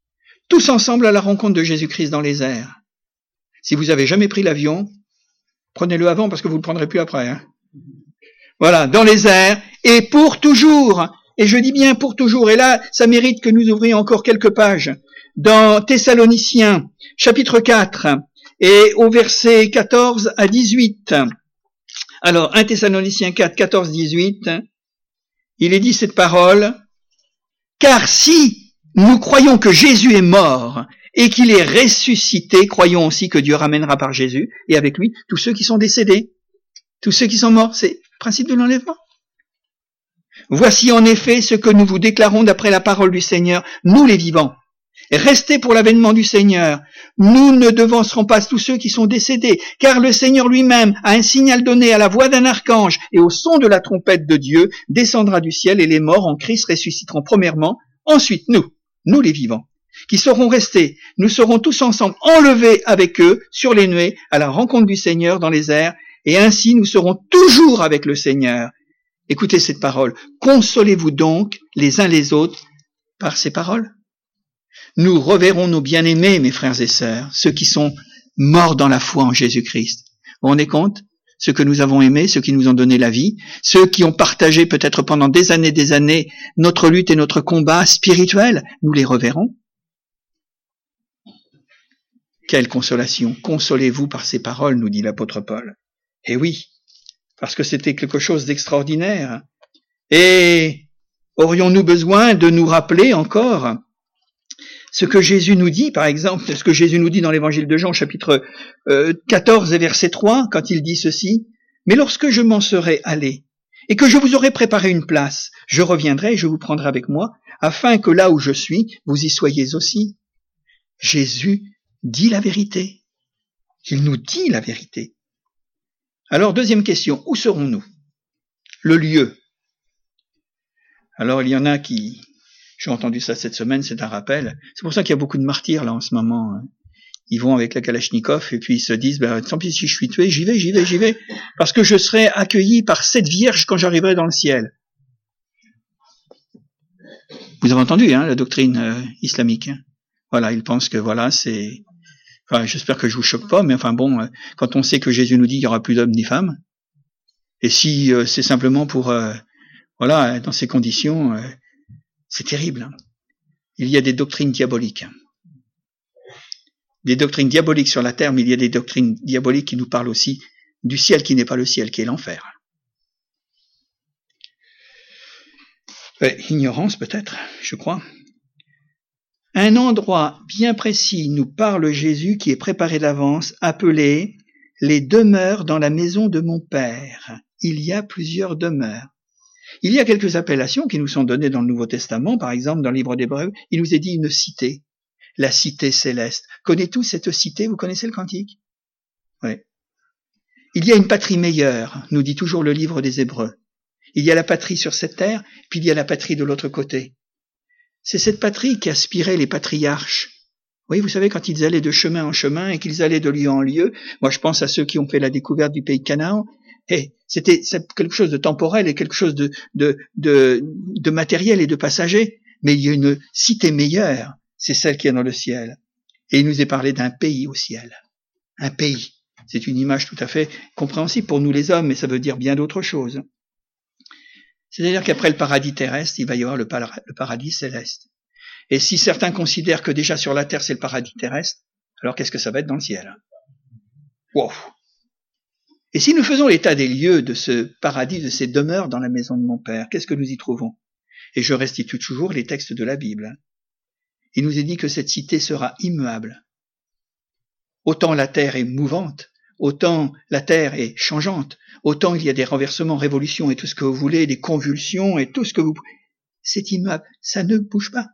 tous ensemble à la rencontre de Jésus-Christ dans les airs. Si vous avez jamais pris l'avion, prenez-le avant parce que vous ne le prendrez plus après. Hein. Voilà, dans les airs, et pour toujours. Et je dis bien pour toujours. Et là, ça mérite que nous ouvrions encore quelques pages. Dans Thessaloniciens, chapitre quatre, et au verset quatorze à dix-huit. Alors, un Thessaloniciens quatre, quatorze, dix-huit, il est dit cette parole, « Car si nous croyons que Jésus est mort et qu'il est ressuscité, croyons aussi que Dieu ramènera par Jésus, et avec lui, tous ceux qui sont décédés, tous ceux qui sont morts. » C'est le principe de l'enlèvement. « Voici en effet ce que nous vous déclarons d'après la parole du Seigneur, nous les vivants. Restez pour l'avènement du Seigneur. Nous ne devancerons pas tous ceux qui sont décédés, car le Seigneur lui-même a un signal donné à la voix d'un archange et au son de la trompette de Dieu, descendra du ciel et les morts en Christ ressusciteront premièrement. Ensuite, nous, nous les vivants, qui serons restés, nous serons tous ensemble enlevés avec eux sur les nuées à la rencontre du Seigneur dans les airs, et ainsi nous serons toujours avec le Seigneur. Écoutez cette parole. Consolez-vous donc les uns les autres par ces paroles. Nous reverrons nos bien-aimés, mes frères et sœurs, ceux qui sont morts dans la foi en Jésus-Christ. Vous vous rendez compte? Ceux que nous avons aimés, ceux qui nous ont donné la vie, ceux qui ont partagé peut-être pendant des années des années notre lutte et notre combat spirituel, nous les reverrons. Quelle consolation! Consolez-vous par ces paroles, nous dit l'apôtre Paul. Eh oui, parce que c'était quelque chose d'extraordinaire. Et aurions-nous besoin de nous rappeler encore ce que Jésus nous dit, par exemple, ce que Jésus nous dit dans l'évangile de Jean, chapitre euh, quatorze et verset trois, quand il dit ceci, « Mais lorsque je m'en serai allé, et que je vous aurai préparé une place, je reviendrai et je vous prendrai avec moi, afin que là où je suis, vous y soyez aussi. » Jésus dit la vérité. Il nous dit la vérité. Alors, deuxième question, où serons-nous? Le lieu. Alors, il y en a qui... J'ai entendu ça cette semaine, c'est un rappel. C'est pour ça qu'il y a beaucoup de martyrs là en ce moment. Ils vont avec la Kalachnikov et puis ils se disent, ben, tant pis si je suis tué, j'y vais, j'y vais, j'y vais, parce que je serai accueilli par cette Vierge quand j'arriverai dans le ciel. Vous avez entendu, hein, la doctrine euh, islamique. Hein. Voilà, ils pensent que voilà, c'est... Enfin, j'espère que je vous choque pas, mais enfin bon, euh, quand on sait que Jésus nous dit qu'il y aura plus d'hommes ni femmes, et si euh, c'est simplement pour, euh, voilà, dans ces conditions... Euh, C'est terrible. Il y a des doctrines diaboliques. Des doctrines diaboliques sur la terre, mais il y a des doctrines diaboliques qui nous parlent aussi du ciel qui n'est pas le ciel, qui est l'enfer. Ouais, ignorance peut-être, je crois. Un endroit bien précis nous parle Jésus qui est préparé d'avance, appelé « les demeures dans la maison de mon Père ». Il y a plusieurs demeures. Il y a quelques appellations qui nous sont données dans le Nouveau Testament, par exemple dans le livre d'Hébreux, il nous est dit une cité, la cité céleste. Connaissez-vous cette cité? Vous connaissez le cantique? Oui. Il y a une patrie meilleure, nous dit toujours le livre des Hébreux. Il y a la patrie sur cette terre, puis il y a la patrie de l'autre côté. C'est cette patrie qui aspirait les patriarches. Oui, vous savez, quand ils allaient de chemin en chemin et qu'ils allaient de lieu en lieu, moi je pense à ceux qui ont fait la découverte du pays de Canaan, et c'était quelque chose de temporel et quelque chose de, de, de, de matériel et de passager, mais il y a une cité meilleure, c'est celle qui est dans le ciel. Et il nous est parlé d'un pays au ciel. Un pays. C'est une image tout à fait compréhensible pour nous les hommes, mais ça veut dire bien d'autres choses. C'est-à-dire qu'après le paradis terrestre, il va y avoir le, para- le paradis céleste. Et si certains considèrent que déjà sur la terre c'est le paradis terrestre, alors qu'est-ce que ça va être dans le ciel? Wow! Et si nous faisons l'état des lieux de ce paradis, de ces demeures dans la maison de mon Père, qu'est-ce que nous y trouvons? Et je restitue toujours les textes de la Bible. Il nous est dit que cette cité sera immuable. Autant la terre est mouvante, autant la terre est changeante, autant il y a des renversements, révolutions et tout ce que vous voulez, des convulsions et tout ce que vous... C'est immuable, ça ne bouge pas.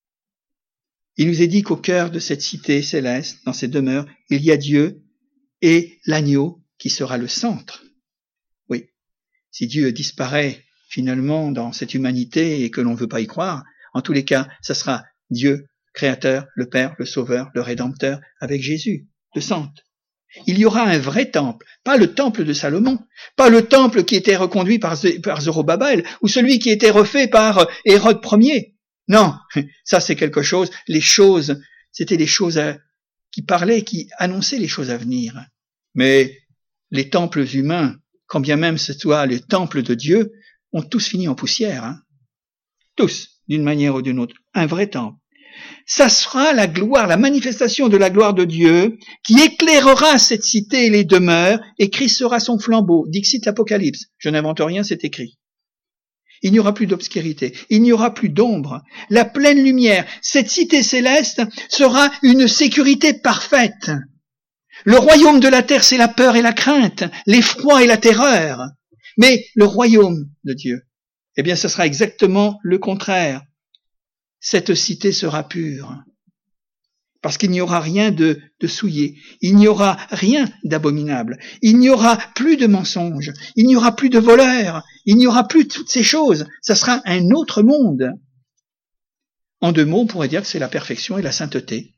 Il nous est dit qu'au cœur de cette cité céleste, dans ces demeures, il y a Dieu et l'agneau qui sera le centre. Oui, si Dieu disparaît finalement dans cette humanité et que l'on ne veut pas y croire, en tous les cas, ça sera Dieu, Créateur, le Père, le Sauveur, le Rédempteur, avec Jésus, le centre. Il y aura un vrai temple, pas le temple de Salomon, pas le temple qui était reconduit par, par Zorobabel, ou celui qui était refait par Hérode Ier. Non, ça c'est quelque chose, les choses, C'était les choses à, qui parlaient, qui annonçaient les choses à venir. Mais les temples humains, quand bien même ce soit les temples de Dieu, ont tous fini en poussière. Hein. Tous, d'une manière ou d'une autre. Un vrai temple. Ça sera la gloire, la manifestation de la gloire de Dieu qui éclairera cette cité et les demeures, et Christ sera son flambeau. Dixit l'Apocalypse. Je n'invente rien, c'est écrit. Il n'y aura plus d'obscurité, il n'y aura plus d'ombre. La pleine lumière, cette cité céleste sera une sécurité parfaite. Le royaume de la terre, c'est la peur et la crainte, l'effroi et la terreur. Mais le royaume de Dieu, eh bien, ce sera exactement le contraire. Cette cité sera pure, parce qu'il n'y aura rien de, de souillé, il n'y aura rien d'abominable, il n'y aura plus de mensonges, il n'y aura plus de voleurs, il n'y aura plus toutes ces choses, ça sera un autre monde. En deux mots, on pourrait dire que c'est la perfection et la sainteté,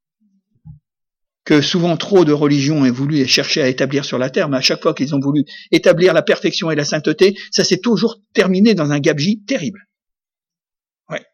que souvent trop de religions ont voulu chercher à établir sur la terre, mais à chaque fois qu'ils ont voulu établir la perfection et la sainteté, ça s'est toujours terminé dans un gabegie terrible. Ouais.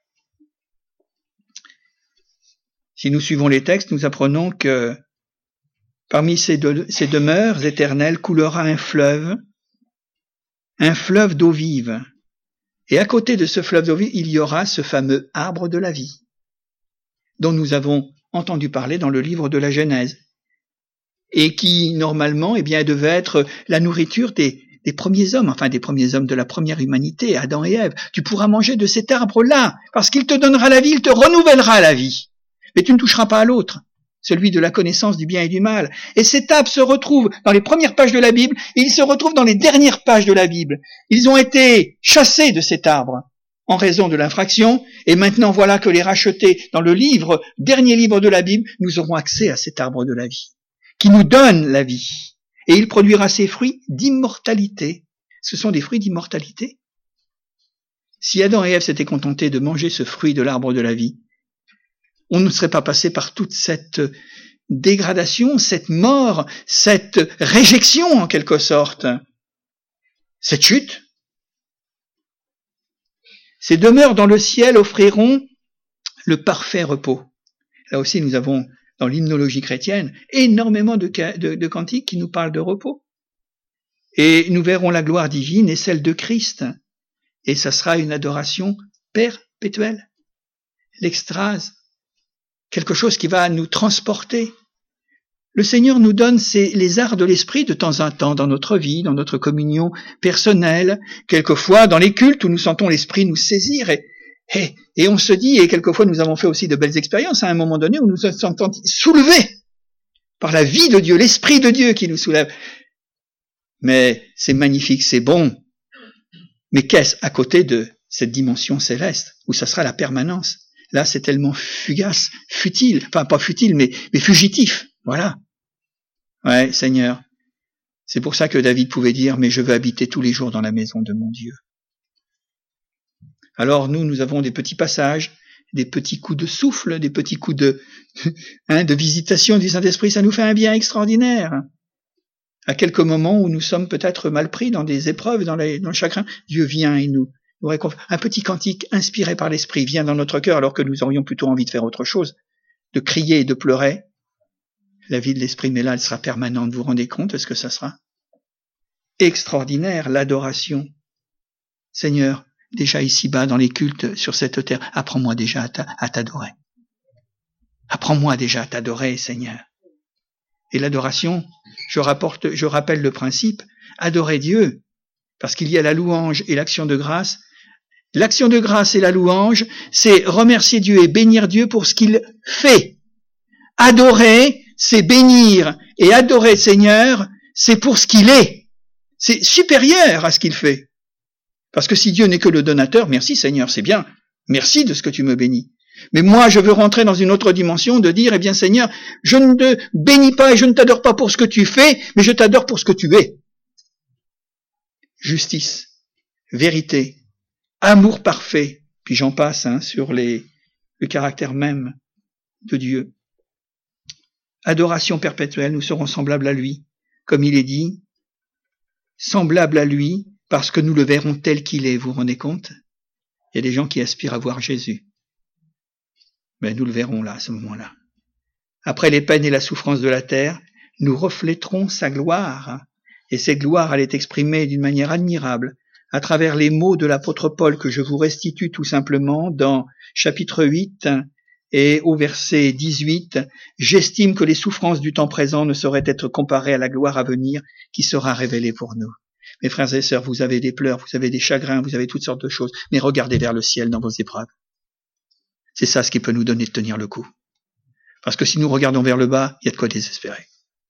Si nous suivons les textes, nous apprenons que parmi ces, de, ces demeures éternelles coulera un fleuve, un fleuve d'eau vive. Et à côté de ce fleuve d'eau vive, il y aura ce fameux arbre de la vie, dont nous avons entendu parler dans le livre de la Genèse, et qui, normalement, eh bien, devait être la nourriture des, des premiers hommes, enfin des premiers hommes de la première humanité, Adam et Ève. Tu pourras manger de cet arbre-là, parce qu'il te donnera la vie, il te renouvellera la vie. Mais tu ne toucheras pas à l'autre, celui de la connaissance du bien et du mal. Et cet arbre se retrouve dans les premières pages de la Bible, et il se retrouve dans les dernières pages de la Bible. Ils ont été chassés de cet arbre en raison de l'infraction, et maintenant voilà que les rachetés dans le livre, dernier livre de la Bible, nous aurons accès à cet arbre de la vie, qui nous donne la vie. Et il produira ses fruits d'immortalité. Ce sont des fruits d'immortalité. Si Adam et Ève s'étaient contentés de manger ce fruit de l'arbre de la vie, on ne serait pas passé par toute cette dégradation, cette mort, cette réjection en quelque sorte, cette chute. Ces demeures dans le ciel offriront le parfait repos. Là aussi, nous avons dans l'hymnologie chrétienne énormément de, de, de cantiques qui nous parlent de repos. Et nous verrons la gloire divine et celle de Christ. Et ça sera une adoration perpétuelle. L'extase. Quelque chose qui va nous transporter. Le Seigneur nous donne ces, les arts de l'esprit de temps en temps dans notre vie, dans notre communion personnelle, quelquefois dans les cultes où nous sentons l'esprit nous saisir et, et, et on se dit, et quelquefois nous avons fait aussi de belles expériences à un moment donné où nous nous sentons soulevés par la vie de Dieu, l'esprit de Dieu qui nous soulève. Mais c'est magnifique, c'est bon. Mais qu'est-ce à côté de cette dimension céleste où ça sera la permanence? Là, c'est tellement fugace, futile, enfin pas futile, mais, mais fugitif. Voilà. Ouais, Seigneur. C'est pour ça que David pouvait dire, mais je veux habiter tous les jours dans la maison de mon Dieu. Alors nous, nous avons des petits passages, des petits coups de souffle, des petits coups de, hein, de visitation du Saint-Esprit. Ça nous fait un bien extraordinaire. À quelques moments où nous sommes peut-être mal pris dans des épreuves, dans, les, dans le chagrin, Dieu vient et nous un petit cantique inspiré par l'Esprit vient dans notre cœur alors que nous aurions plutôt envie de faire autre chose, de crier et de pleurer. La vie de l'Esprit, mais là, elle sera permanente. Vous vous rendez compte de ce que ça sera? Extraordinaire, l'adoration. Seigneur, déjà ici-bas, dans les cultes sur cette terre, apprends-moi déjà à t'adorer. Apprends-moi déjà à t'adorer, Seigneur. Et l'adoration, je rapporte, je rappelle le principe, adorer Dieu, parce qu'il y a la louange et l'action de grâce. L'action de grâce et la louange, c'est remercier Dieu et bénir Dieu pour ce qu'il fait. Adorer, c'est bénir, et adorer le Seigneur, c'est pour ce qu'il est. C'est supérieur à ce qu'il fait. Parce que si Dieu n'est que le donateur, merci Seigneur, c'est bien. Merci de ce que tu me bénis. Mais moi, je veux rentrer dans une autre dimension de dire, eh bien Seigneur, je ne te bénis pas et je ne t'adore pas pour ce que tu fais, mais je t'adore pour ce que tu es. Justice, vérité, amour parfait, puis j'en passe hein, sur les, le caractère même de Dieu. Adoration perpétuelle, nous serons semblables à lui, comme il est dit, semblables à lui, parce que nous le verrons tel qu'il est, vous vous rendez compte? Il y a des gens qui aspirent à voir Jésus. Mais nous le verrons là, à ce moment-là. après les peines et la souffrance de la terre, nous reflèterons sa gloire. Et cette gloire, elle est exprimée d'une manière admirable à travers les mots de l'apôtre Paul que je vous restitue tout simplement dans chapitre huit et au verset dix-huit. J'estime que les souffrances du temps présent ne sauraient être comparées à la gloire à venir qui sera révélée pour nous. Mes frères et sœurs, vous avez des pleurs, vous avez des chagrins, vous avez toutes sortes de choses, mais regardez vers le ciel dans vos épreuves. C'est ça ce qui peut nous donner de tenir le coup. Parce que si nous regardons vers le bas, il y a de quoi désespérer.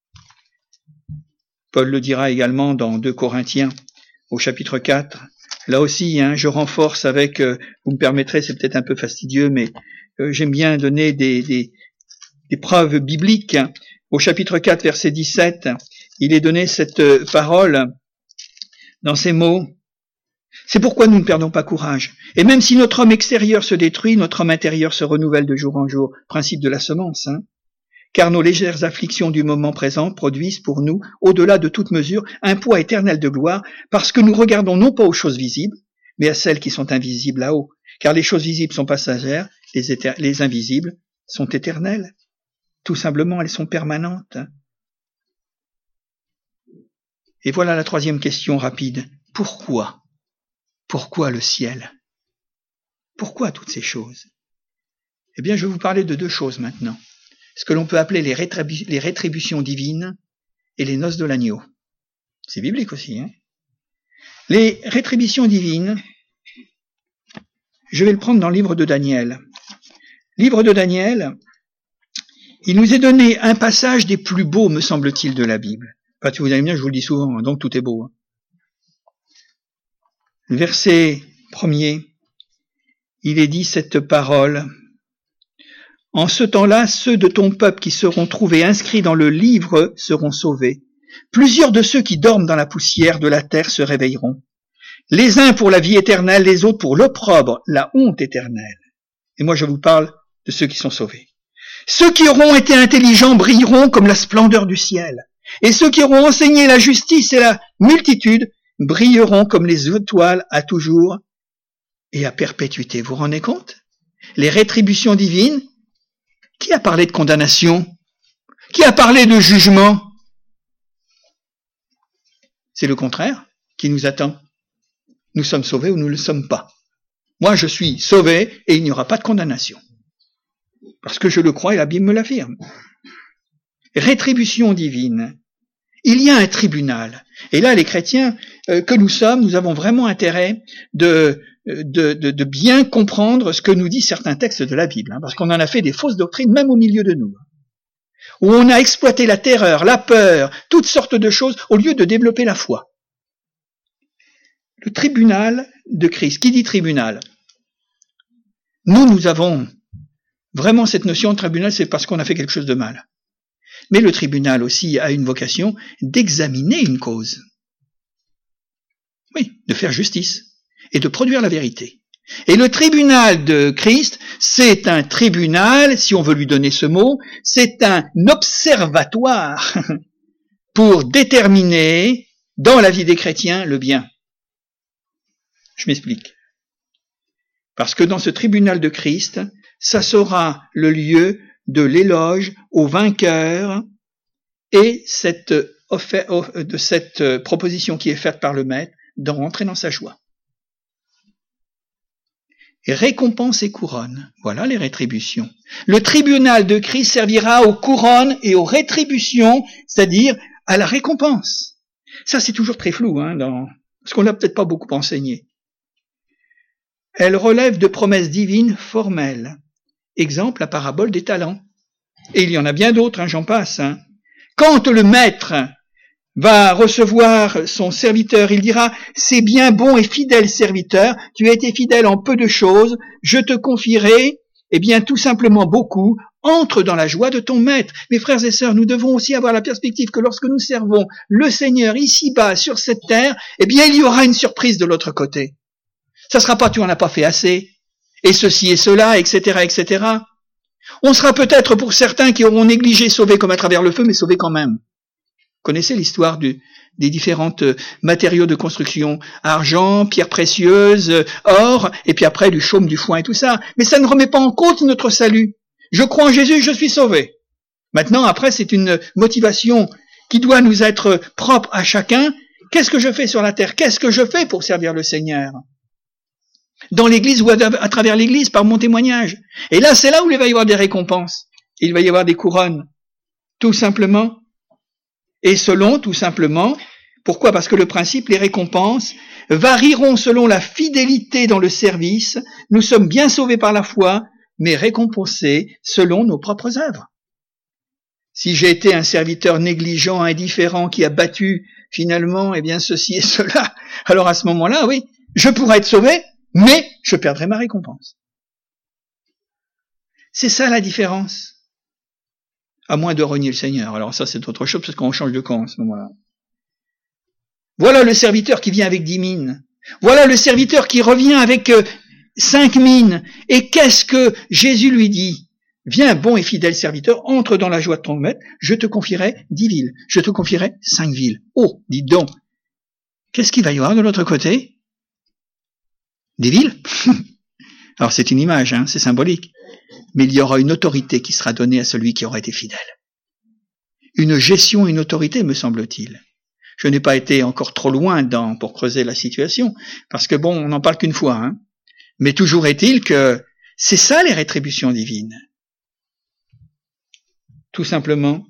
Paul le dira également dans deux Corinthiens, au chapitre quatre. Là aussi, hein, je renforce avec, euh, vous me permettrez, c'est peut-être un peu fastidieux, mais euh, j'aime bien donner des, des, des preuves bibliques. Au chapitre quatre, verset dix-sept, il est donné cette euh, parole dans ces mots. C'est pourquoi nous ne perdons pas courage. Et même si notre homme extérieur se détruit, notre homme intérieur se renouvelle de jour en jour. Principe de la semence, hein. Car nos légères afflictions du moment présent produisent pour nous, au-delà de toute mesure, un poids éternel de gloire, parce que nous regardons non pas aux choses visibles, mais à celles qui sont invisibles là-haut. Car les choses visibles sont passagères, les, éter- les invisibles sont éternelles. Tout simplement, elles sont permanentes. Et voilà la troisième question rapide. Pourquoi ? Pourquoi le ciel ? Pourquoi toutes ces choses ? Eh bien, je vais vous parler de deux choses maintenant. Ce que l'on peut appeler les, rétribu- les rétributions divines et les noces de l'agneau. C'est biblique aussi, hein ? Les rétributions divines, je vais le prendre dans le livre de Daniel. Livre de Daniel, il nous est donné un passage des plus beaux, me semble-t-il, de la Bible. Enfin, si vous allez bien, je vous le dis souvent, hein, donc tout est beau. Hein. Le verset premier, il est dit cette parole. En ce temps-là, ceux de ton peuple qui seront trouvés inscrits dans le livre seront sauvés. Plusieurs de ceux qui dorment dans la poussière de la terre se réveilleront. Les uns pour la vie éternelle, les autres pour l'opprobre, la honte éternelle. Et moi, je vous parle de ceux qui sont sauvés. Ceux qui auront été intelligents brilleront comme la splendeur du ciel. Et ceux qui auront enseigné la justice et la multitude brilleront comme les étoiles à toujours et à perpétuité. Vous vous rendez compte ? Les rétributions divines. Qui a parlé de condamnation ? Qui a parlé de jugement ? C'est le contraire qui nous attend. Nous sommes sauvés ou nous ne le sommes pas. Moi, je suis sauvé et il n'y aura pas de condamnation. Parce que je le crois et la Bible me l'affirme. Rétribution divine. Il y a un tribunal. Et là, les chrétiens euh, que nous sommes, nous avons vraiment intérêt de... De, de, de bien comprendre ce que nous disent certains textes de la Bible, hein, parce qu'on en a fait des fausses doctrines même au milieu de nous, où on a exploité la terreur, la peur, toutes sortes de choses, au lieu de développer la foi. Le tribunal de Christ, qui dit tribunal ? Nous, nous avons vraiment cette notion de tribunal, c'est parce qu'on a fait quelque chose de mal. Mais le tribunal aussi a une vocation d'examiner une cause. Oui, de faire justice. Et de produire la vérité. Et le tribunal de Christ, c'est un tribunal, si on veut lui donner ce mot, c'est un observatoire pour déterminer dans la vie des chrétiens le bien. Je m'explique. Parce que dans ce tribunal de Christ, ça sera le lieu de l'éloge au vainqueur et cette, de cette proposition qui est faite par le Maître de rentrer dans sa joie. Récompense et couronne. Voilà les rétributions. Le tribunal de Christ servira aux couronnes et aux rétributions, c'est-à-dire à la récompense. Ça, c'est toujours très flou, hein, dans... parce qu'on n'a peut-être pas beaucoup enseigné. Elle relève de promesses divines formelles. Exemple, la parabole des talents. Et il y en a bien d'autres, hein, j'en passe. Hein. Quand le maître va recevoir son serviteur, il dira « C'est bien bon et fidèle serviteur, tu as été fidèle en peu de choses, je te confierai, eh bien tout simplement beaucoup, entre dans la joie de ton maître. » Mes frères et sœurs, nous devons aussi avoir la perspective que lorsque nous servons le Seigneur ici-bas sur cette terre, eh bien il y aura une surprise de l'autre côté. Ça ne sera pas « tu en as pas fait assez » et ceci et cela, et cetera, et cetera. On sera peut-être pour certains qui auront négligé sauver comme à travers le feu, mais sauver quand même. Vous connaissez l'histoire du, des différents matériaux de construction, argent, pierres précieuses, or, et puis après du chaume, du foin et tout ça. Mais ça ne remet pas en cause notre salut. Je crois en Jésus, je suis sauvé. Maintenant, après, c'est une motivation qui doit nous être propre à chacun. Qu'est-ce que je fais sur la terre? Qu'est-ce que je fais pour servir le Seigneur? Dans l'église ou à, à travers l'église, par mon témoignage. Et là, c'est là où il va y avoir des récompenses. Il va y avoir des couronnes. Tout simplement. Et selon, tout simplement. Pourquoi? Parce que le principe, les récompenses varieront selon la fidélité dans le service. Nous sommes bien sauvés par la foi, mais récompensés selon nos propres œuvres. Si j'ai été un serviteur négligent, indifférent, qui a battu finalement, eh bien, ceci et cela, alors à ce moment-là, oui, je pourrais être sauvé, mais je perdrai ma récompense. C'est ça la différence. À moins de renier le Seigneur. Alors ça, c'est autre chose, parce qu'on change de camp à ce moment-là. Voilà le serviteur qui vient avec dix mines. Voilà le serviteur qui revient avec euh, cinq mines. Et qu'est-ce que Jésus lui dit? Viens, bon et fidèle serviteur, entre dans la joie de ton maître, je te confierai dix villes, je te confierai cinq villes. Oh, dis donc, qu'est-ce qu'il va y avoir de l'autre côté? Des villes? Alors c'est une image, hein, c'est symbolique. Mais il y aura une autorité qui sera donnée à celui qui aura été fidèle. Une gestion, une autorité, me semble-t-il. Je n'ai pas été encore trop loin dans, pour creuser la situation, parce que bon, on n'en parle qu'une fois, hein. Mais toujours est-il que c'est ça les rétributions divines. Tout simplement.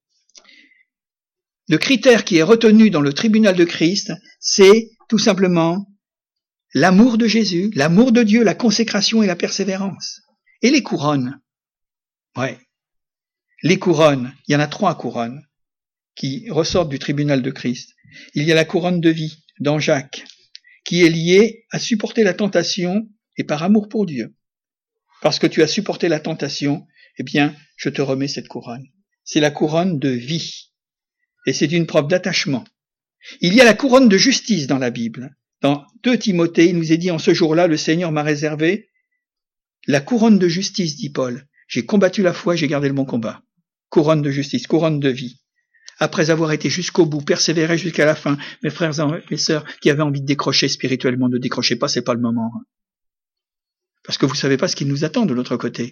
Le critère qui est retenu dans le tribunal de Christ, c'est tout simplement l'amour de Jésus, l'amour de Dieu, la consécration et la persévérance. Et les couronnes. Ouais. Les couronnes, il y en a trois couronnes qui ressortent du tribunal de Christ. Il y a la couronne de vie dans Jacques, qui est liée à supporter la tentation et par amour pour Dieu. Parce que tu as supporté la tentation, eh bien, je te remets cette couronne. C'est la couronne de vie. Et c'est une preuve d'attachement. Il y a la couronne de justice dans la Bible. Dans deux Timothée, il nous est dit, en ce jour-là, le Seigneur m'a réservé la couronne de justice, dit Paul. J'ai combattu la foi, j'ai gardé le bon combat. Couronne de justice, couronne de vie. Après avoir été jusqu'au bout, persévéré jusqu'à la fin, mes frères et mes sœurs qui avaient envie de décrocher spirituellement, ne décrochez pas, c'est pas le moment. Parce que vous savez pas ce qui nous attend de l'autre côté.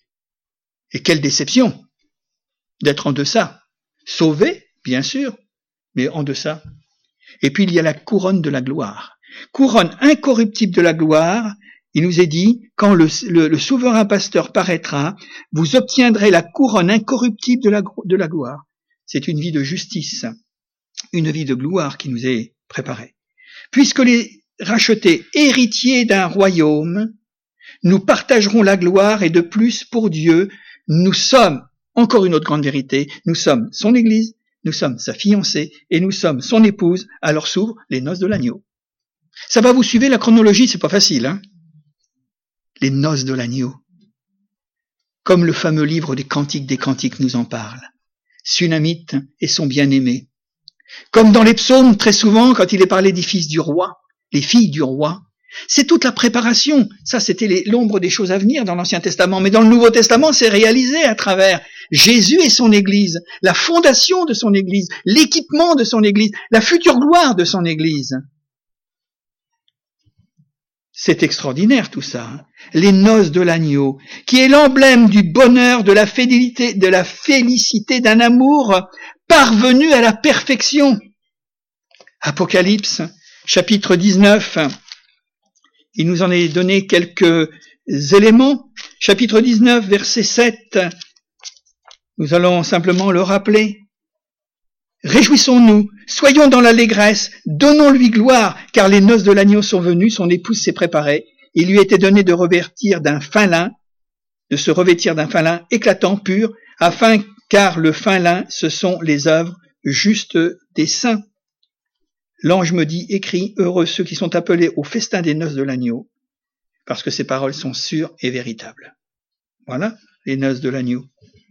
Et quelle déception d'être en deçà. Sauvé, bien sûr, mais en deçà. Et puis il y a la couronne de la gloire. Couronne incorruptible de la gloire. Il nous est dit, quand le, le, le souverain pasteur paraîtra, vous obtiendrez la couronne incorruptible de la, de la gloire. C'est une vie de justice, une vie de gloire qui nous est préparée. Puisque les rachetés, héritiers d'un royaume, nous partagerons la gloire et de plus, pour Dieu, nous sommes, encore une autre grande vérité, nous sommes son Église, nous sommes sa fiancée et nous sommes son épouse, alors s'ouvrent les noces de l'agneau. Ça va, vous suivez la chronologie, c'est pas facile, hein? Les noces de l'agneau. Comme le fameux livre des Cantiques des Cantiques nous en parle. Sunamite et son bien-aimé. Comme dans les psaumes, très souvent, quand il est parlé des fils du roi, les filles du roi, c'est toute la préparation. Ça, c'était les, l'ombre des choses à venir dans l'Ancien Testament. Mais dans le Nouveau Testament, c'est réalisé à travers Jésus et son Église, la fondation de son Église, l'équipement de son Église, la future gloire de son Église. C'est extraordinaire tout ça. Hein. Les noces de l'agneau, qui est l'emblème du bonheur, de la fidélité, de la félicité, d'un amour parvenu à la perfection. Apocalypse, chapitre dix-neuf. Il nous en est donné quelques éléments. Chapitre dix-neuf, verset sept. Nous allons simplement le rappeler. Réjouissons-nous, soyons dans l'allégresse, donnons-lui gloire, car les noces de l'agneau sont venues, son épouse s'est préparée. Il lui était donné de revêtir d'un fin lin, de se revêtir d'un fin lin éclatant, pur, afin, car le fin lin, ce sont les œuvres justes des saints. L'ange me dit, écris, heureux ceux qui sont appelés au festin des noces de l'agneau, parce que ces paroles sont sûres et véritables. Voilà, les noces de l'agneau.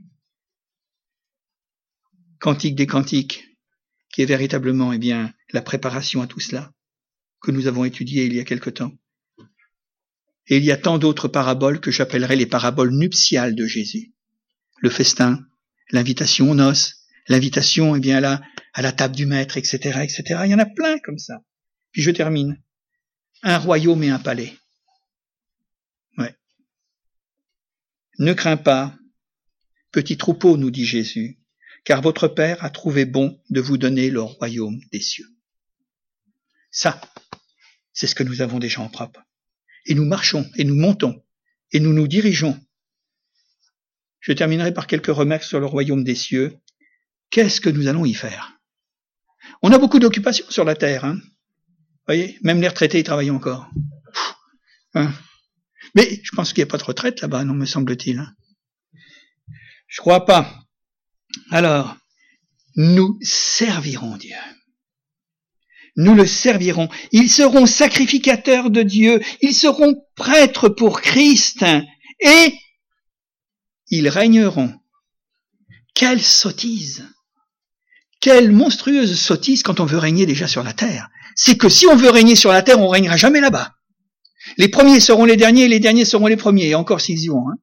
Cantique des cantiques, qui est véritablement, eh bien, la préparation à tout cela, que nous avons étudié il y a quelque temps. Et il y a tant d'autres paraboles que j'appellerais les paraboles nuptiales de Jésus. Le festin, l'invitation aux noces, l'invitation, eh bien, là, à la table du maître, et cetera, et cetera. Il y en a plein comme ça. Puis je termine. Un royaume et un palais. Ouais. Ne crains pas. petits troupeaux, nous dit Jésus, car votre Père a trouvé bon de vous donner le royaume des cieux. Ça, c'est ce que nous avons déjà en propre. Et nous marchons, et nous montons, et nous nous dirigeons. Je terminerai par quelques remarques sur le royaume des cieux. Qu'est-ce que nous allons y faire? On a beaucoup d'occupations sur la terre, hein. Vous voyez, même les retraités, ils travaillent encore. Hein. Mais je pense qu'il n'y a pas de retraite là-bas, non, me semble-t-il. Hein. Je crois pas. Alors, nous servirons Dieu. Nous le servirons. Ils seront sacrificateurs de Dieu. Ils seront prêtres pour Christ. Et ils régneront. Quelle sottise! Quelle monstrueuse sottise quand on veut régner déjà sur la terre. C'est que si on veut régner sur la terre, on régnera jamais là-bas. Les premiers seront les derniers, et les derniers seront les premiers, et encore s'ils y vont. Hein.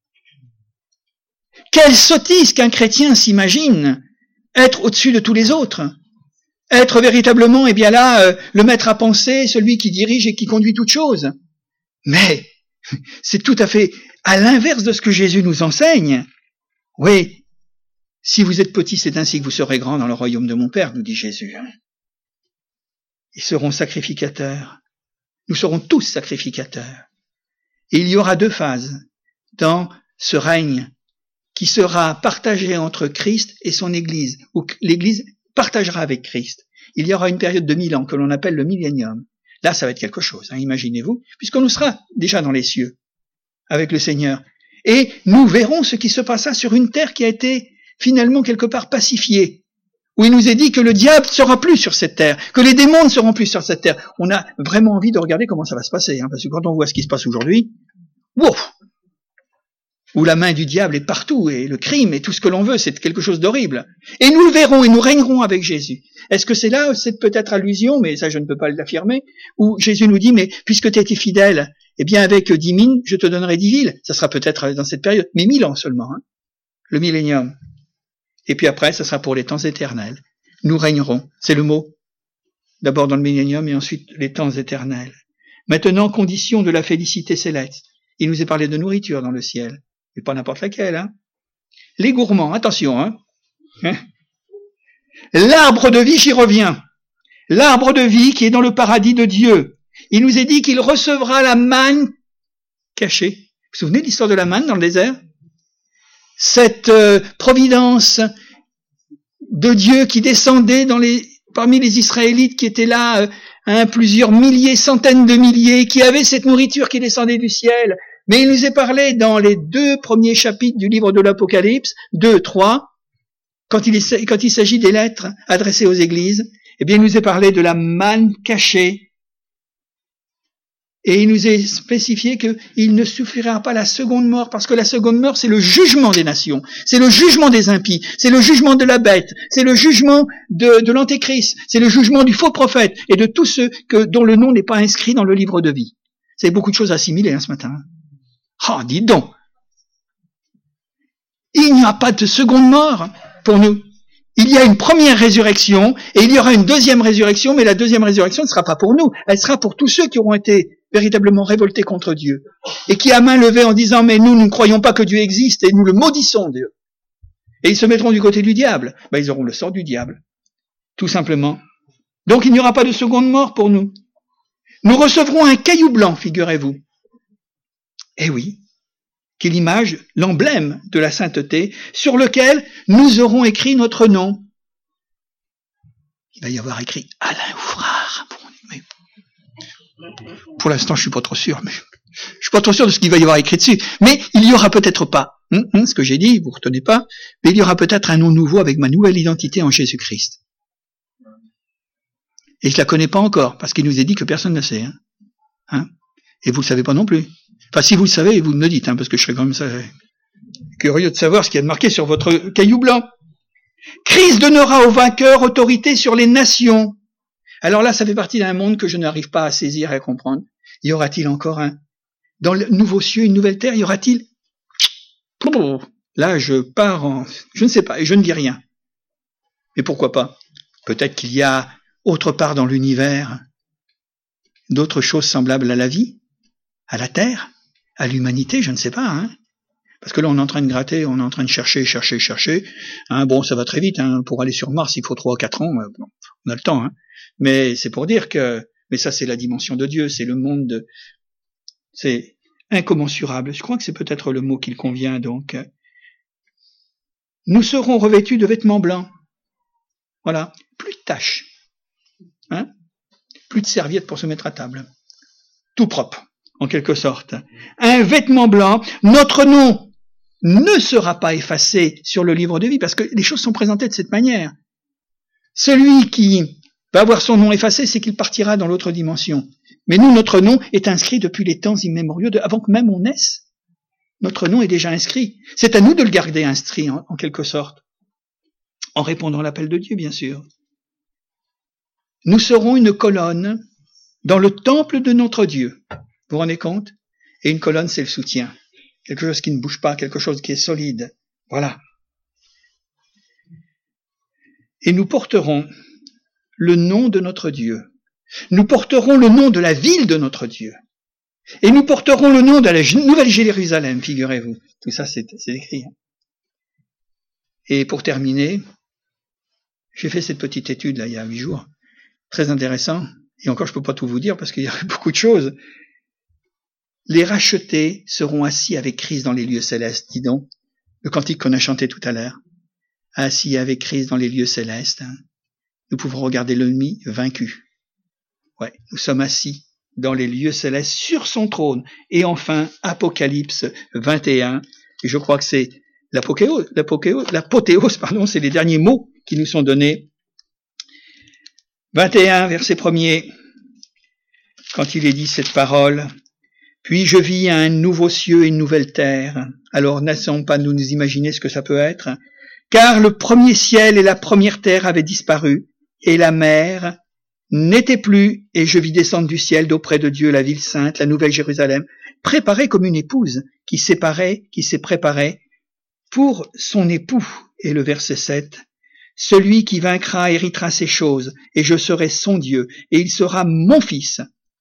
Quelle sottise qu'un chrétien s'imagine être au-dessus de tous les autres. Être véritablement, eh bien là, euh, le maître à penser, celui qui dirige et qui conduit toute chose. Mais c'est tout à fait à l'inverse de ce que Jésus nous enseigne. Oui, si vous êtes petit, c'est ainsi que vous serez grand dans le royaume de mon Père, nous dit Jésus. Ils seront sacrificateurs. Nous serons tous sacrificateurs. Et il y aura deux phases dans ce règne qui sera partagé entre Christ et son Église, où l'Église partagera avec Christ. Il y aura une période de mille ans que l'on appelle le millénium. Là, ça va être quelque chose, hein, imaginez-vous, puisqu'on nous sera déjà dans les cieux avec le Seigneur. Et nous verrons ce qui se passera sur une terre qui a été finalement quelque part pacifiée, où il nous est dit que le diable ne sera plus sur cette terre, que les démons ne seront plus sur cette terre. On a vraiment envie de regarder comment ça va se passer, hein, parce que quand on voit ce qui se passe aujourd'hui, wow, où la main du diable est partout, et le crime, et tout ce que l'on veut, c'est quelque chose d'horrible. Et nous le verrons, et nous régnerons avec Jésus. Est-ce que c'est là, c'est peut-être allusion, mais ça je ne peux pas l'affirmer, où Jésus nous dit, mais puisque tu as été fidèle, eh bien avec dix mines, je te donnerai dix villes. Ça sera peut-être dans cette période, mais mille ans seulement, hein, le millénium. Et puis après, ça sera pour les temps éternels. Nous régnerons, c'est le mot. D'abord dans le millénium, et ensuite les temps éternels. Maintenant, condition de la félicité céleste. Il nous est parlé de nourriture dans le ciel. Mais pas n'importe laquelle, hein. Les gourmands, attention, hein. hein. L'arbre de vie, j'y reviens. L'arbre de vie qui est dans le paradis de Dieu. Il nous est dit qu'il recevra la manne cachée. Vous vous souvenez de l'histoire de la manne dans le désert? Cette euh, providence de Dieu qui descendait dans les, parmi les Israélites qui étaient là, euh, hein, plusieurs milliers, centaines de milliers, qui avaient cette nourriture qui descendait du ciel. Mais il nous est parlé dans les deux premiers chapitres du livre de l'Apocalypse, deux, trois, quand il, est, quand il s'agit des lettres adressées aux églises, eh bien il nous est parlé de la manne cachée. Et il nous est spécifié qu'il ne suffira pas la seconde mort, parce que la seconde mort, c'est le jugement des nations, c'est le jugement des impies, c'est le jugement de la bête, c'est le jugement de, de l'antéchrist, c'est le jugement du faux prophète et de tous ceux que, dont le nom n'est pas inscrit dans le livre de vie. C'est beaucoup de choses assimilées hein, ce matin. Ah, oh, dis donc. Il n'y a pas de seconde mort pour nous. Il y a une première résurrection et il y aura une deuxième résurrection, mais la deuxième résurrection ne sera pas pour nous. Elle sera pour tous ceux qui auront été véritablement révoltés contre Dieu et qui à main levée en disant mais nous, nous ne croyons pas que Dieu existe et nous le maudissons Dieu. Et ils se mettront du côté du diable. Ben, ils auront le sort du diable. Tout simplement. Donc il n'y aura pas de seconde mort pour nous. Nous recevrons un caillou blanc, figurez-vous. Eh oui, qui est l'image, l'emblème de la sainteté, sur lequel nous aurons écrit notre nom. Il va y avoir écrit Alain Ouvrard. Mais pour l'instant, je suis pas trop sûr, mais je suis pas trop sûr de ce qu'il va y avoir écrit dessus. Mais il y aura peut-être pas, hum, hum, ce que j'ai dit, vous retenez pas, mais il y aura peut-être un nom nouveau avec ma nouvelle identité en Jésus-Christ. Et je la connais pas encore, parce qu'il nous est dit que personne ne sait. Hein. Hein Et vous le savez pas non plus. Enfin, si vous le savez, vous me le dites, hein, parce que je serais quand même ça, curieux de savoir ce qu'il y a de marqué sur votre caillou blanc. Christ donnera aux vainqueurs autorité sur les nations. Alors là, ça fait partie d'un monde que je n'arrive pas à saisir et à comprendre. Y aura-t-il encore un, dans le nouveau cieux, une nouvelle terre, y aura-t-il? Là, je pars en, je ne sais pas, et je ne dis rien. Mais pourquoi pas? Peut-être qu'il y a autre part dans l'univers d'autres choses semblables à la vie, à la terre, à l'humanité, je ne sais pas. Hein. Parce que là, on est en train de gratter, on est en train de chercher, chercher, chercher. Hein, bon, ça va très vite. Hein, pour aller sur Mars, il faut trois ou quatre ans. Euh, bon, on a le temps. Hein. Mais c'est pour dire que... Mais ça, c'est la dimension de Dieu. C'est le monde de... C'est incommensurable. Je crois que c'est peut-être le mot qu'il convient, donc. Nous serons revêtus de vêtements blancs. Voilà. Plus de taches. Hein? Plus de serviettes pour se mettre à table. Tout propre, en quelque sorte. Un vêtement blanc, notre nom ne sera pas effacé sur le livre de vie, parce que les choses sont présentées de cette manière. Celui qui va avoir son nom effacé, c'est qu'il partira dans l'autre dimension. Mais nous, notre nom est inscrit depuis les temps immémoriaux, de, avant que même on naisse. Notre nom est déjà inscrit. C'est à nous de le garder inscrit, en, en quelque sorte. En répondant à l'appel de Dieu, bien sûr. Nous serons une colonne dans le temple de notre Dieu. Vous vous rendez compte? Et une colonne, c'est le soutien. Quelque chose qui ne bouge pas, quelque chose qui est solide. Voilà. Et nous porterons le nom de notre Dieu. Nous porterons le nom de la ville de notre Dieu. Et nous porterons le nom de la Nouvelle Jérusalem, figurez-vous. Tout ça, c'est, c'est écrit. Et pour terminer, j'ai fait cette petite étude, là, il y a huit jours. Très intéressant. Et encore, je peux pas tout vous dire parce qu'il y a beaucoup de choses. Les rachetés seront assis avec Christ dans les lieux célestes, dis donc. Le cantique qu'on a chanté tout à l'heure. Assis avec Christ dans les lieux célestes. Hein. Nous pouvons regarder l'ennemi vaincu. Ouais, nous sommes assis dans les lieux célestes sur son trône. Et enfin, Apocalypse vingt et un. Et je crois que c'est l'apothéose, l'apothéose, l'apothéose, pardon, c'est les derniers mots qui nous sont donnés. vingt et un, verset premier, quand il est dit cette parole. Puis je vis un nouveau ciel et une nouvelle terre. Alors, n'essayons pas de nous imaginer ce que ça peut être. Car le premier ciel et la première terre avaient disparu, et la mer n'était plus, et je vis descendre du ciel d'auprès de Dieu la ville sainte, la nouvelle Jérusalem, préparée comme une épouse qui séparait, qui s'est préparée pour son époux. Et le verset sept. Celui qui vaincra héritera ces choses, et je serai son Dieu, et il sera mon fils.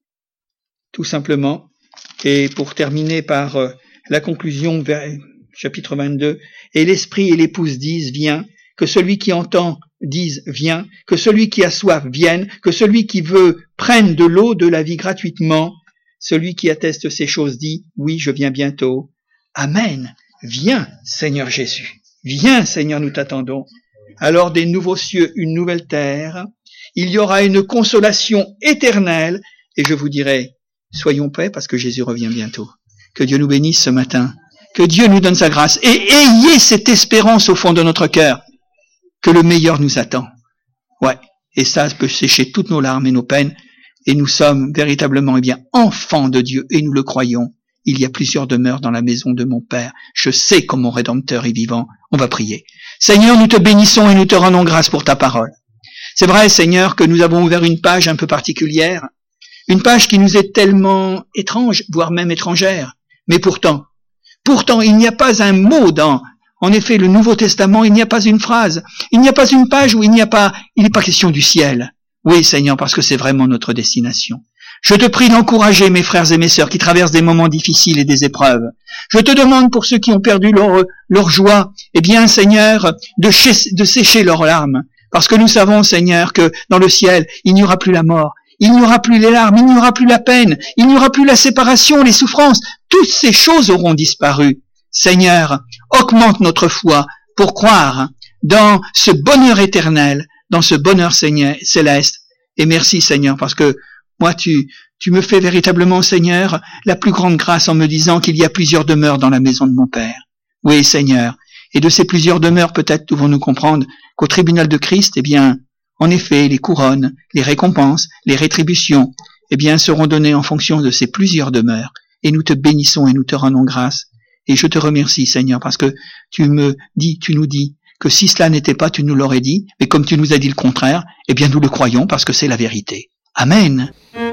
Tout simplement. Et pour terminer par euh, la conclusion, chapitre vingt-deux, et l'esprit et l'épouse disent, viens, que celui qui entend dise, viens, que celui qui a soif vienne, que celui qui veut prenne de l'eau de la vie gratuitement, celui qui atteste ces choses dit, oui, je viens bientôt. Amen. Viens, Seigneur Jésus. Viens, Seigneur, nous t'attendons. Alors des nouveaux cieux, une nouvelle terre, il y aura une consolation éternelle, et je vous dirai, soyons prêts parce que Jésus revient bientôt. Que Dieu nous bénisse ce matin, que Dieu nous donne sa grâce, et ayez cette espérance au fond de notre cœur, que le meilleur nous attend. Ouais, et ça peut sécher toutes nos larmes et nos peines, et nous sommes véritablement, eh bien, enfants de Dieu, et nous le croyons. Il y a plusieurs demeures dans la maison de mon Père. Je sais que mon Rédempteur est vivant. On va prier. Seigneur, nous te bénissons et nous te rendons grâce pour ta parole. C'est vrai, Seigneur, que nous avons ouvert une page un peu particulière, une page qui nous est tellement étrange, voire même étrangère. Mais pourtant, pourtant, il n'y a pas un mot dans, en effet, le Nouveau Testament, il n'y a pas une phrase, il n'y a pas une page où il n'y a pas, il n'est pas question du ciel. Oui, Seigneur, parce que c'est vraiment notre destination. Je te prie d'encourager mes frères et mes sœurs qui traversent des moments difficiles et des épreuves. Je te demande pour ceux qui ont perdu leur, leur joie, eh bien, Seigneur, de, ch- de sécher leurs larmes. Parce que nous savons, Seigneur, que dans le ciel, il n'y aura plus la mort, il n'y aura plus les larmes, il n'y aura plus la peine, il n'y aura plus la séparation, les souffrances. Toutes ces choses auront disparu. Seigneur, augmente notre foi pour croire dans ce bonheur éternel, dans ce bonheur Seigneur, céleste. Et merci, Seigneur, parce que moi, tu, tu me fais véritablement, Seigneur, la plus grande grâce en me disant qu'il y a plusieurs demeures dans la maison de mon Père. Oui, Seigneur. Et de ces plusieurs demeures, peut-être devons-nous comprendre qu'au tribunal de Christ, eh bien, en effet, les couronnes, les récompenses, les rétributions, eh bien, seront données en fonction de ces plusieurs demeures. Et nous te bénissons et nous te rendons grâce. Et je te remercie, Seigneur, parce que tu me dis, tu nous dis que si cela n'était pas, tu nous l'aurais dit. Mais comme tu nous as dit le contraire, eh bien, nous le croyons parce que c'est la vérité. Amen.